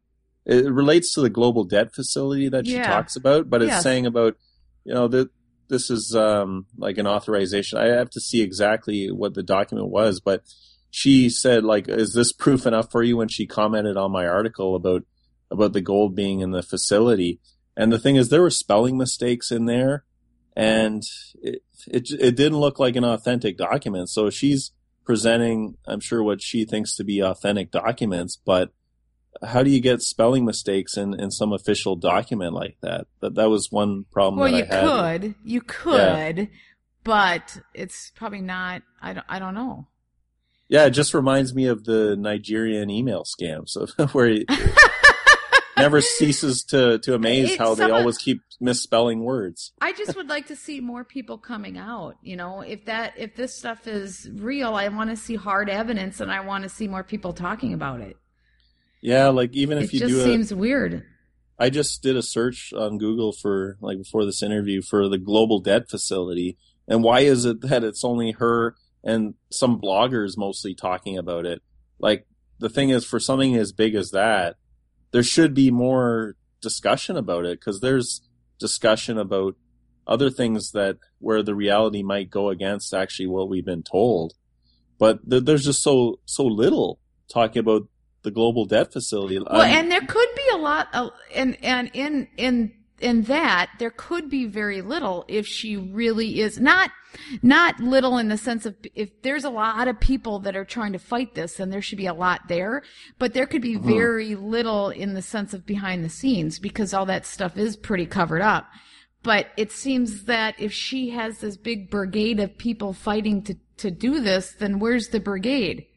it relates to the global debt facility that she Yeah. talks about, but it's Yes. saying about, you know, that this is um, like an authorization. I have to see exactly what the document was, but she said, like, is this proof enough for you when she commented on my article about, about the gold being in the facility? And the thing is, there were spelling mistakes in there, and it, it, it didn't look like an authentic document. So she's presenting, I'm sure, what she thinks to be authentic documents, but how do you get spelling mistakes in, in some official document like that? That that was one problem Well, that you I had. could, you could, but it's probably not. I don't. I don't know. Yeah, it just reminds me of the Nigerian email scams, of where it never ceases to, to amaze It- how they some of- always keep misspelling words. I just would like to see more people coming out. You know, if that if this stuff is real, I want to see hard evidence, and I want to see more people talking about it. Yeah, like even if It you just do seems it, weird. I just did a search on Google for, like, before this interview for the global debt facility. And why is it that it's only her and some bloggers mostly talking about it? Like, the thing is, for something as big as that, there should be more discussion about it, because there's discussion about other things that where the reality might go against actually what we've been told. But th- there's just so, so little talking about the global debt facility. Well, I'm- and there could be a lot, of, and and in in in that there could be very little if she really is not not little in the sense of if there's a lot of people that are trying to fight this, then there should be a lot there. But there could be Mm-hmm. very little in the sense of behind the scenes, because all that stuff is pretty covered up. But it seems that if she has this big brigade of people fighting to to do this, then where's the brigade?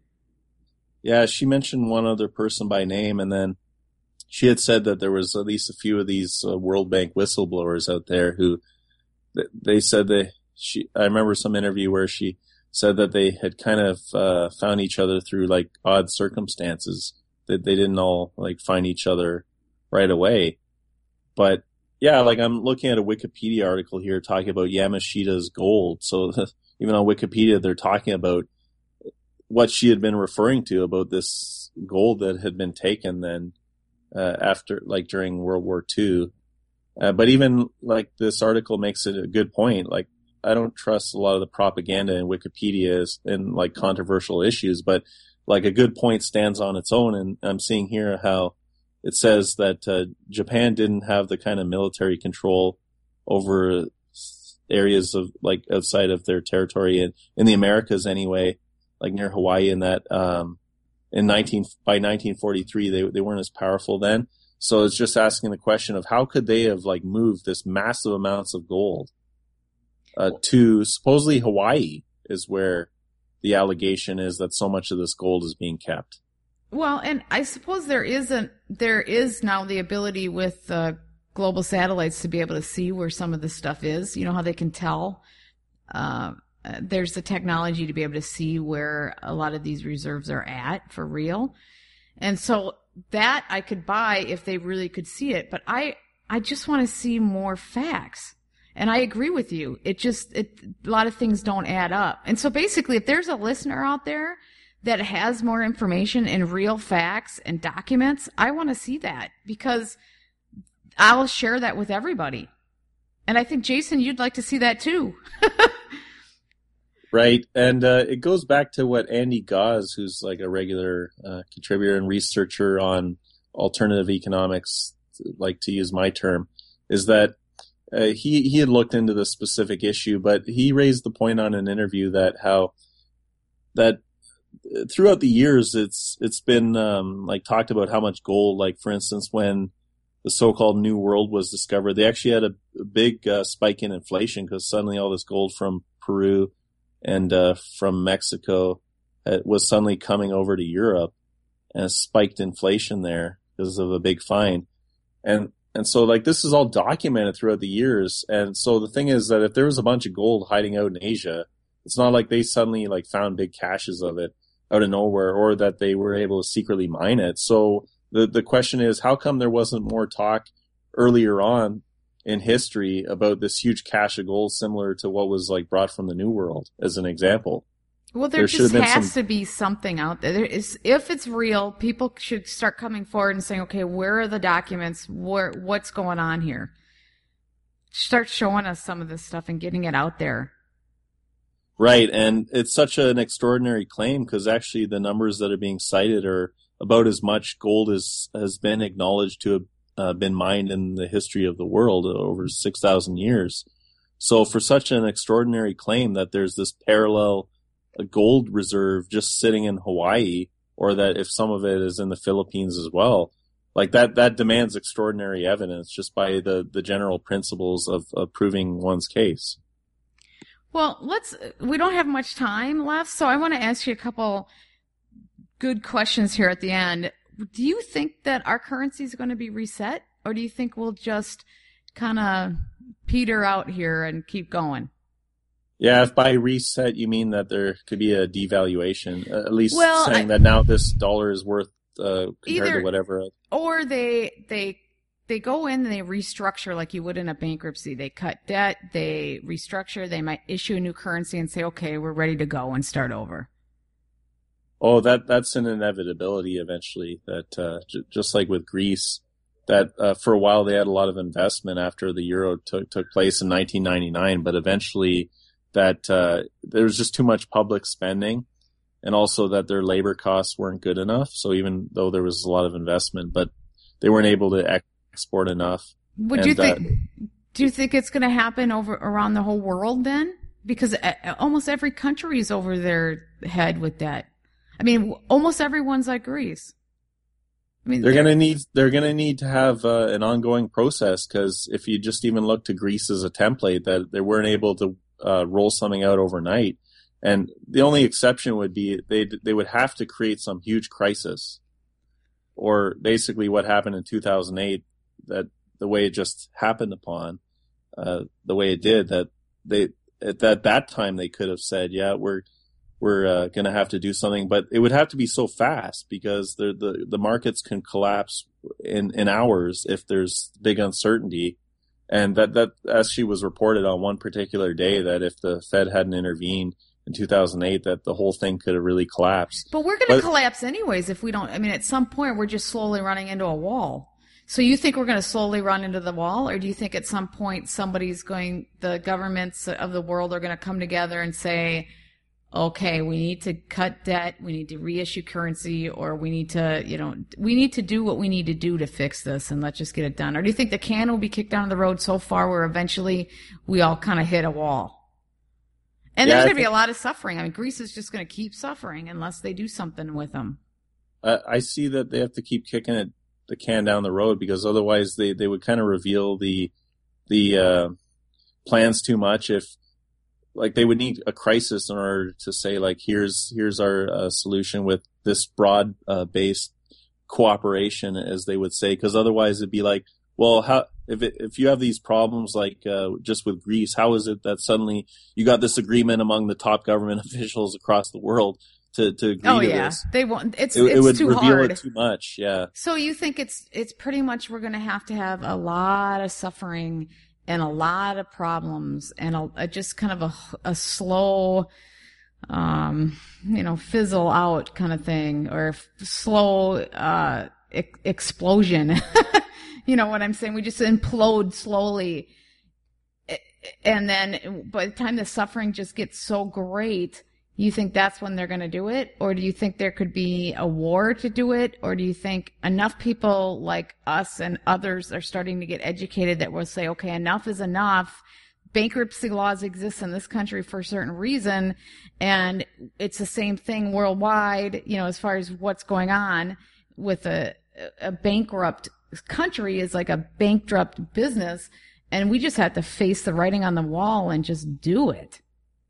Yeah, she mentioned one other person by name, and then she had said that there was at least a few of these uh, World Bank whistleblowers out there who th- they said they. She, I remember some interview where she said that they had kind of uh, found each other through like odd circumstances, that they didn't all like find each other right away. But yeah, like I'm looking at a Wikipedia article here talking about Yamashita's gold. So even on Wikipedia, they're talking about what she had been referring to about this gold that had been taken then uh, after, like during World War Two. Uh, but even like this article makes it a good point. Like, I don't trust a lot of the propaganda in Wikipedia in like controversial issues, but like a good point stands on its own. And I'm seeing here how it says that uh, Japan didn't have the kind of military control over areas of like outside of their territory in, in the Americas anyway, like near Hawaii, and that um, in nineteen by nineteen forty-three they they weren't as powerful then. So it's just asking the question of how could they have like moved this massive amounts of gold uh, to supposedly Hawaii is where the allegation is that so much of this gold is being kept. Well, and I suppose there isn't there is now the ability with uh, global satellites to be able to see where some of this stuff is. You know how they can tell. Uh, uh, there's the technology to be able to see where a lot of these reserves are at for real, and so that I could buy if they really could see it. But I I just want to see more facts. And I agree with you. It just, it, a lot of things don't add up. And so basically, if there's a listener out there that has more information and real facts and documents, I want to see that, because I'll share that with everybody. And I think, Jason, you'd like to see that too. Right. And uh, it goes back to what Andy Gause, who's like a regular uh, contributor and researcher on alternative economics, like to use my term, is that Uh, he, he had looked into this specific issue, but he raised the point on an interview that how that throughout the years it's it's been um, like talked about how much gold, like for instance when the so-called New World was discovered, they actually had a, a big uh, spike in inflation because suddenly all this gold from Peru and uh, from Mexico uh, was suddenly coming over to Europe, and it spiked inflation there because of a big find. And And so, like, this is all documented throughout the years. And so the thing is that if there was a bunch of gold hiding out in Asia, it's not like they suddenly, like, found big caches of it out of nowhere, or that they were able to secretly mine it. So the the question is, how come there wasn't more talk earlier on in history about this huge cache of gold similar to what was, like, brought from the New World, as an example? Well, there, there just has some... to be something out there. There is, if it's real, people should start coming forward and saying, okay, where are the documents? Where, what's going on here? Start showing us some of this stuff and getting it out there. Right, and it's such an extraordinary claim because actually the numbers that are being cited are about as much gold as has been acknowledged to have uh, been mined in the history of the world over six thousand years. So for such an extraordinary claim that there's this parallel a gold reserve just sitting in Hawaii, or that if some of it is in the Philippines as well, like that, that demands extraordinary evidence just by the, the general principles of, of proving one's case. Well, let's, we don't have much time left, so I want to ask you a couple good questions here at the end. Do you think that our currency is going to be reset, or do you think we'll just kind of peter out here and keep going? Yeah, if by reset you mean that there could be a devaluation, uh, at least well, saying I, that now this dollar is worth uh, compared either, to whatever. Or they they they go in and they restructure like you would in a bankruptcy. They cut debt, they restructure, they might issue a new currency and say, okay, we're ready to go and start over. Oh, that that's an inevitability eventually. That uh, j- just like with Greece, that uh, for a while they had a lot of investment after the euro took took place in nineteen ninety-nine, but eventually that uh, there was just too much public spending, and also that their labor costs weren't good enough. So even though there was a lot of investment, but they weren't able to export enough. Would and, you think? Uh, do you think it's going to happen over around the whole world then? Because almost every country is over their head with debt. I mean, almost everyone's like Greece. I mean, they're, they're going to need they're going to need to have uh, an ongoing process, because if you just even look to Greece as a template, that they weren't able to uh, roll something out overnight. And the only exception would be they they would have to create some huge crisis, or basically what happened in two thousand eight, that the way it just happened upon, uh, the way it did, that they at that, that time they could have said, yeah, we're we're uh, going to have to do something, but it would have to be so fast because the the, the markets can collapse in, in hours if there's big uncertainty. And that, that actually was reported on one particular day that if the Fed hadn't intervened in two thousand eight, that the whole thing could have really collapsed. But we're going to collapse anyways if we don't. I mean, at some point, we're just slowly running into a wall. So you think we're going to slowly run into the wall, or do you think at some point somebody's going, the governments of the world are going to come together and say, okay, we need to cut debt, we need to reissue currency, or we need to, you know, we need to do what we need to do to fix this, and let's just get it done? Or do you think the can will be kicked down the road so far where eventually we all kind of hit a wall? And yeah, there's going to be a lot of suffering. I mean, Greece is just going to keep suffering unless they do something with them. Uh, I see that they have to keep kicking it, the can down the road, because otherwise they, they would kind of reveal the the uh, plans too much. If like they would need a crisis in order to say, like, here's here's our uh, solution with this broad uh, based cooperation, as they would say, because otherwise it'd be like, well, how if it, if you have these problems like uh, just with Greece, how is it that suddenly you got this agreement among the top government officials across the world to to agree oh, to yeah. this? They won't. It's it, it's it would too reveal hard. It too much. Yeah. So you think it's it's pretty much we're going to have to have a lot of suffering and a lot of problems and a, a just kind of a, a slow, um, you know, fizzle out kind of thing, or f- slow uh, e- explosion. You know what I'm saying? We just implode slowly. And then by the time the suffering just gets so great, you think that's when they're going to do it? Or do you think there could be a war to do it? Or do you think enough people like us and others are starting to get educated that will say, okay, enough is enough. Bankruptcy laws exist in this country for a certain reason, and it's the same thing worldwide, you know, as far as what's going on with a, a bankrupt country is like a bankrupt business, and we just have to face the writing on the wall and just do it.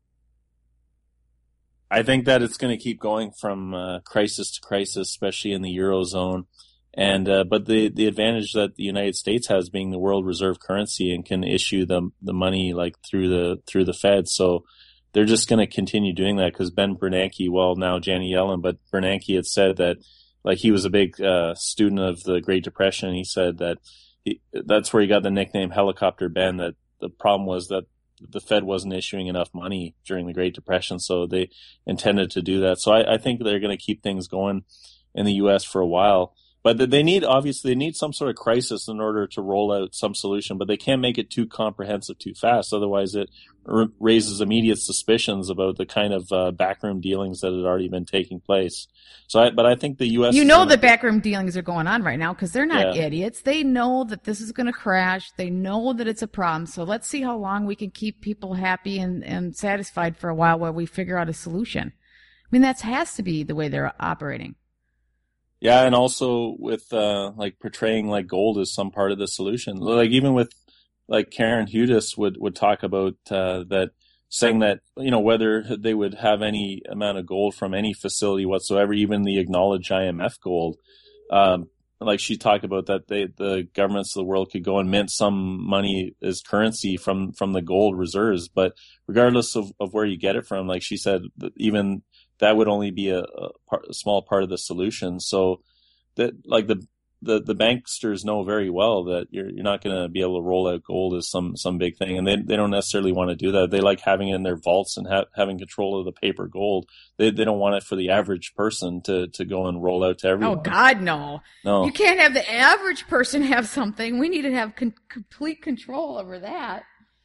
I think that it's going to keep going from uh, crisis to crisis, especially in the Eurozone. And uh, but the, the advantage that the United States has being the world reserve currency and can issue the the money like through the through the Fed, so they're just going to continue doing that because Ben Bernanke, well now Janet Yellen, but Bernanke had said that like he was a big uh, student of the Great Depression. And he said that he, that's where he got the nickname Helicopter Ben. That the problem was that the Fed wasn't issuing enough money during the Great Depression, so they intended to do that. So I, I think they're going to keep things going in the U S for a while. But they need, obviously, they need some sort of crisis in order to roll out some solution, but they can't make it too comprehensive too fast. Otherwise, it r- raises immediate suspicions about the kind of uh, backroom dealings that had already been taking place. So, I, but I think the U S You know gonna, the backroom dealings are going on right now because they're not Yeah. idiots. They know that this is going to crash. They know that it's a problem. So let's see how long we can keep people happy and, and satisfied for a while while we figure out a solution. I mean, that has to be the way they're operating. Yeah, and also with uh, like portraying like gold as some part of the solution. Like even with like Karen Hudes would would talk about uh, that, saying that, you know, whether they would have any amount of gold from any facility whatsoever, even the acknowledged I M F gold. Um, like she talked about that they the governments of the world could go and mint some money as currency from from the gold reserves, but regardless of, of where you get it from, like she said, even that would only be a, a, part, a small part of the solution. So that, like the, the, the banksters know very well that you're, you're not going to be able to roll out gold as some, some big thing. And they, they don't necessarily want to do that. They like having it in their vaults and ha- having control of the paper gold. They, they don't want it for the average person to, to go and roll out to everyone. Oh God, no. No. You can't have the average person have something. We need to have con- complete control over that.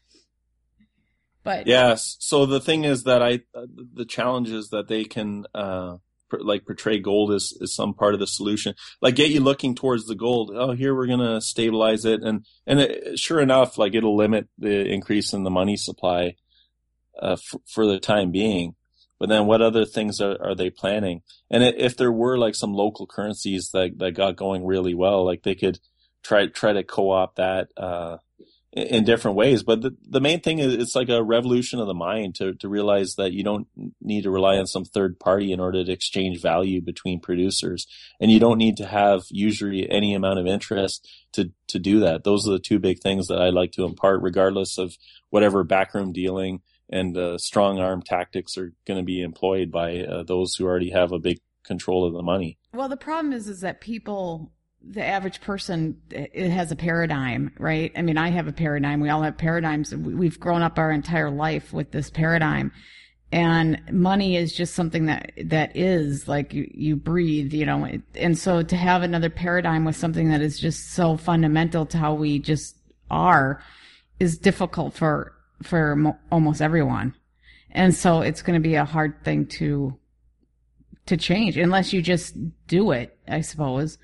But yes. So the thing is that I, uh, the challenge is that they can, uh, pr- like portray gold as, as some part of the solution, like get you looking towards the gold. Oh, here we're going to stabilize it. And, and it, sure enough, like it'll limit the increase in the money supply, uh, f- for the time being. But then what other things are, are they planning? And it, if there were like some local currencies that, that got going really well, like they could try, try to co-opt that, uh, in different ways. But the, the main thing is it's like a revolution of the mind to, to realize that you don't need to rely on some third party in order to exchange value between producers. And you don't need to have usually any amount of interest to, to do that. Those are the two big things that I like to impart, regardless of whatever backroom dealing and uh, strong arm tactics are going to be employed by uh, those who already have a big control of the money. Well, the problem is, is that people, the average person, it has a paradigm, right? I mean, I have a paradigm. We all have paradigms. We've grown up our entire life with this paradigm, and money is just something that, that is like you, you breathe, you know, and so to have another paradigm with something that is just so fundamental to how we just are is difficult for, for mo- almost everyone. And so it's going to be a hard thing to, to change unless you just do it, I suppose.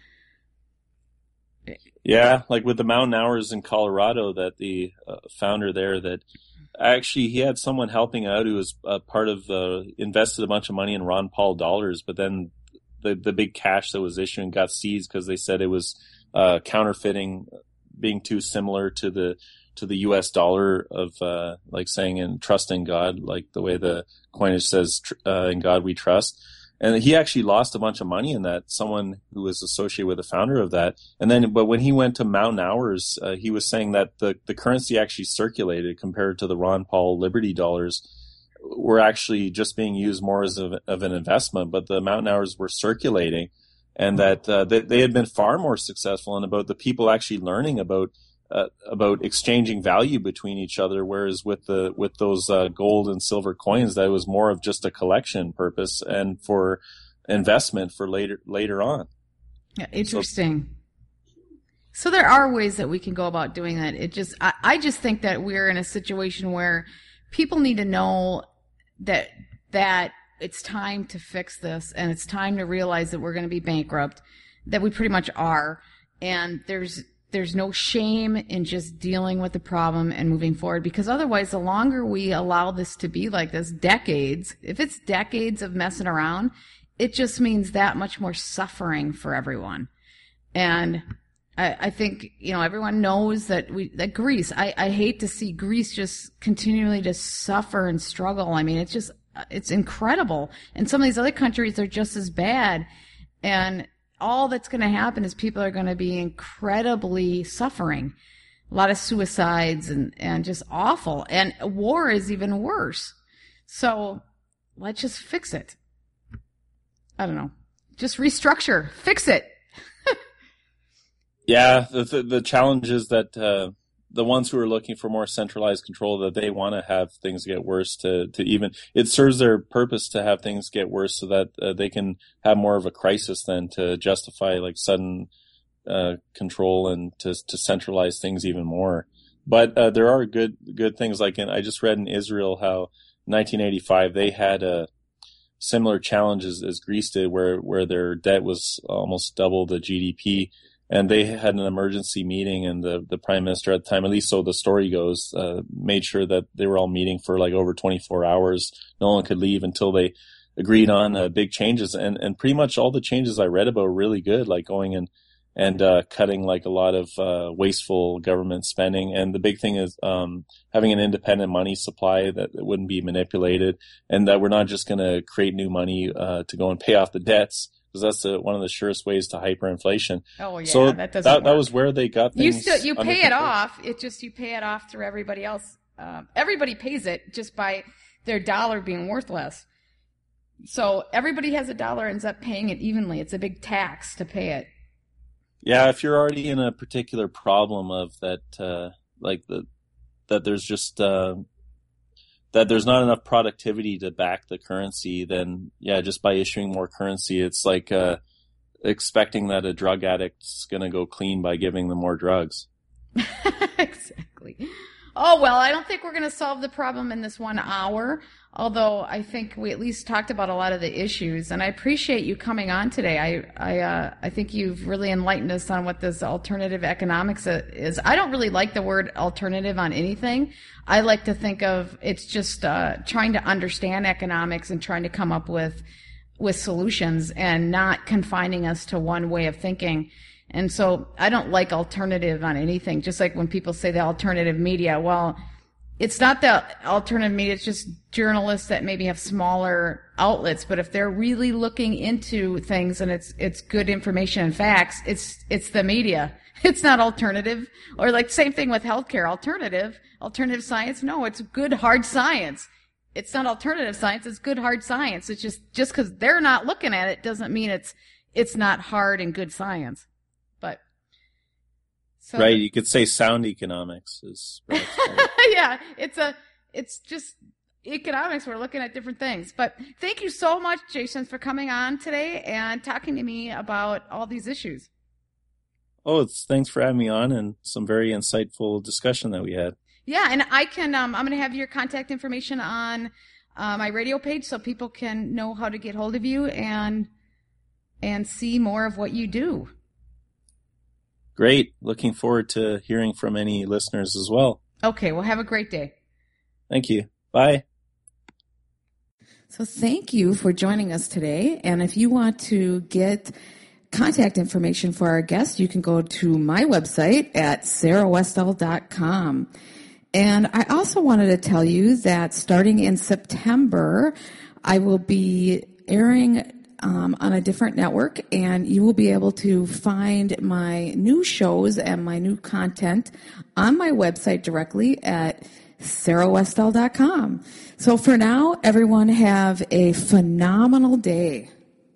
Yeah, like with the Mountain Hours in Colorado, that the uh, founder there, that actually he had someone helping out who was uh, part of the, invested a bunch of money in Ron Paul dollars, but then the the big cash that was issuing got seized because they said it was uh, counterfeiting, being too similar to the to the U S dollar of uh, like saying in trust in God, like the way the coinage says uh, in God we trust. And he actually lost a bunch of money in that, someone who was associated with the founder of that. And then, but when he went to Mountain Hours, uh, he was saying that the, the currency actually circulated compared to the Ron Paul Liberty dollars were actually just being used more as of, of an investment, but the Mountain Hours were circulating, and that uh, they, they had been far more successful in about the people actually learning about Uh, about exchanging value between each other, whereas with the with those uh, gold and silver coins, that was more of just a collection purpose and for investment for later later on. Yeah, interesting. So, so there are ways that we can go about doing that. It just I, I just think that we're in a situation where people need to know that that it's time to fix this, and it's time to realize that we're going to be bankrupt, that we pretty much are, and there's There's no shame in just dealing with the problem and moving forward, because otherwise, the longer we allow this to be like this, decades, if it's decades of messing around, it just means that much more suffering for everyone. And I, I think, you know, everyone knows that we, that Greece, I, I hate to see Greece just continually just suffer and struggle. I mean, it's just, it's incredible. And some of these other countries are just as bad. And all that's going to happen is people are going to be incredibly suffering. A lot of suicides and, and just awful. And war is even worse. So let's just fix it. I don't know. Just restructure. Fix it. Yeah, the, the the challenge is that uh, the ones who are looking for more centralized control, that they want to have things get worse to, to even, it serves their purpose to have things get worse so that uh, they can have more of a crisis than to justify like sudden uh, control and to, to centralize things even more. But uh, there are good, good things. Like in, I just read in Israel how nineteen eighty-five, they had a similar challenges as Greece did, where, where their debt was almost double the G D P. And they had an emergency meeting, and the, the prime minister at the time, at least so the story goes, uh, made sure that they were all meeting for like over twenty-four hours. No one could leave until they agreed on uh, big changes. And, and pretty much all the changes I read about were really good, like going and, and, uh, cutting like a lot of, uh, wasteful government spending. And the big thing is, um, having an independent money supply that, that wouldn't be manipulated, and that we're not just going to create new money, uh, to go and pay off the debts. Because that's the, one of the surest ways to hyperinflation. Oh yeah, so that doesn't. That, work. that was where they got things. You still you pay it control. off. It just you pay it off through everybody else. Um, everybody pays it just by their dollar being worth less. So everybody has a dollar, ends up paying it evenly. It's a big tax to pay it. Yeah, if you're already in a particular problem of that, uh, like the that there's just. Uh, that there's not enough productivity to back the currency, then yeah, just by issuing more currency, it's like uh, expecting that a drug addict's going to go clean by giving them more drugs. Exactly. Oh, well, I don't think we're going to solve the problem in this one hour, although I think we at least talked about a lot of the issues, and I appreciate you coming on today. I I, uh, I think you've really enlightened us on what this alternative economics is. I don't really like the word alternative on anything. I like to think of it's just uh, trying to understand economics and trying to come up with with solutions and not confining us to one way of thinking. And so I don't like alternative on anything, just like when people say the alternative media. Well, it's not the alternative media, it's just journalists that maybe have smaller outlets. But if they're really looking into things and it's it's good information and facts, it's it's the media. It's not alternative. Or like same thing with healthcare. Alternative, alternative science. No, it's good hard science. It's not alternative science, it's good hard science. It's just just because they're not looking at it doesn't mean it's it's not hard and good science. But so, right, you could say sound economics is right. Yeah, it's a it's just economics. We're looking at different things. But thank you so much, Jason, for coming on today and talking to me about all these issues. Oh, it's thanks for having me on, and some very insightful discussion that we had. Yeah, and I can um, I'm going to have your contact information on uh, my radio page so people can know how to get hold of you and and see more of what you do. Great. Looking forward to hearing from any listeners as well. Okay, well, have a great day. Thank you. Bye. So thank you for joining us today. And if you want to get contact information for our guest, you can go to my website at sarah westall dot com. And I also wanted to tell you that starting in September, I will be airing Um, on a different network, and you will be able to find my new shows and my new content on my website directly at sarah westall dot com. So for now, everyone have a phenomenal day.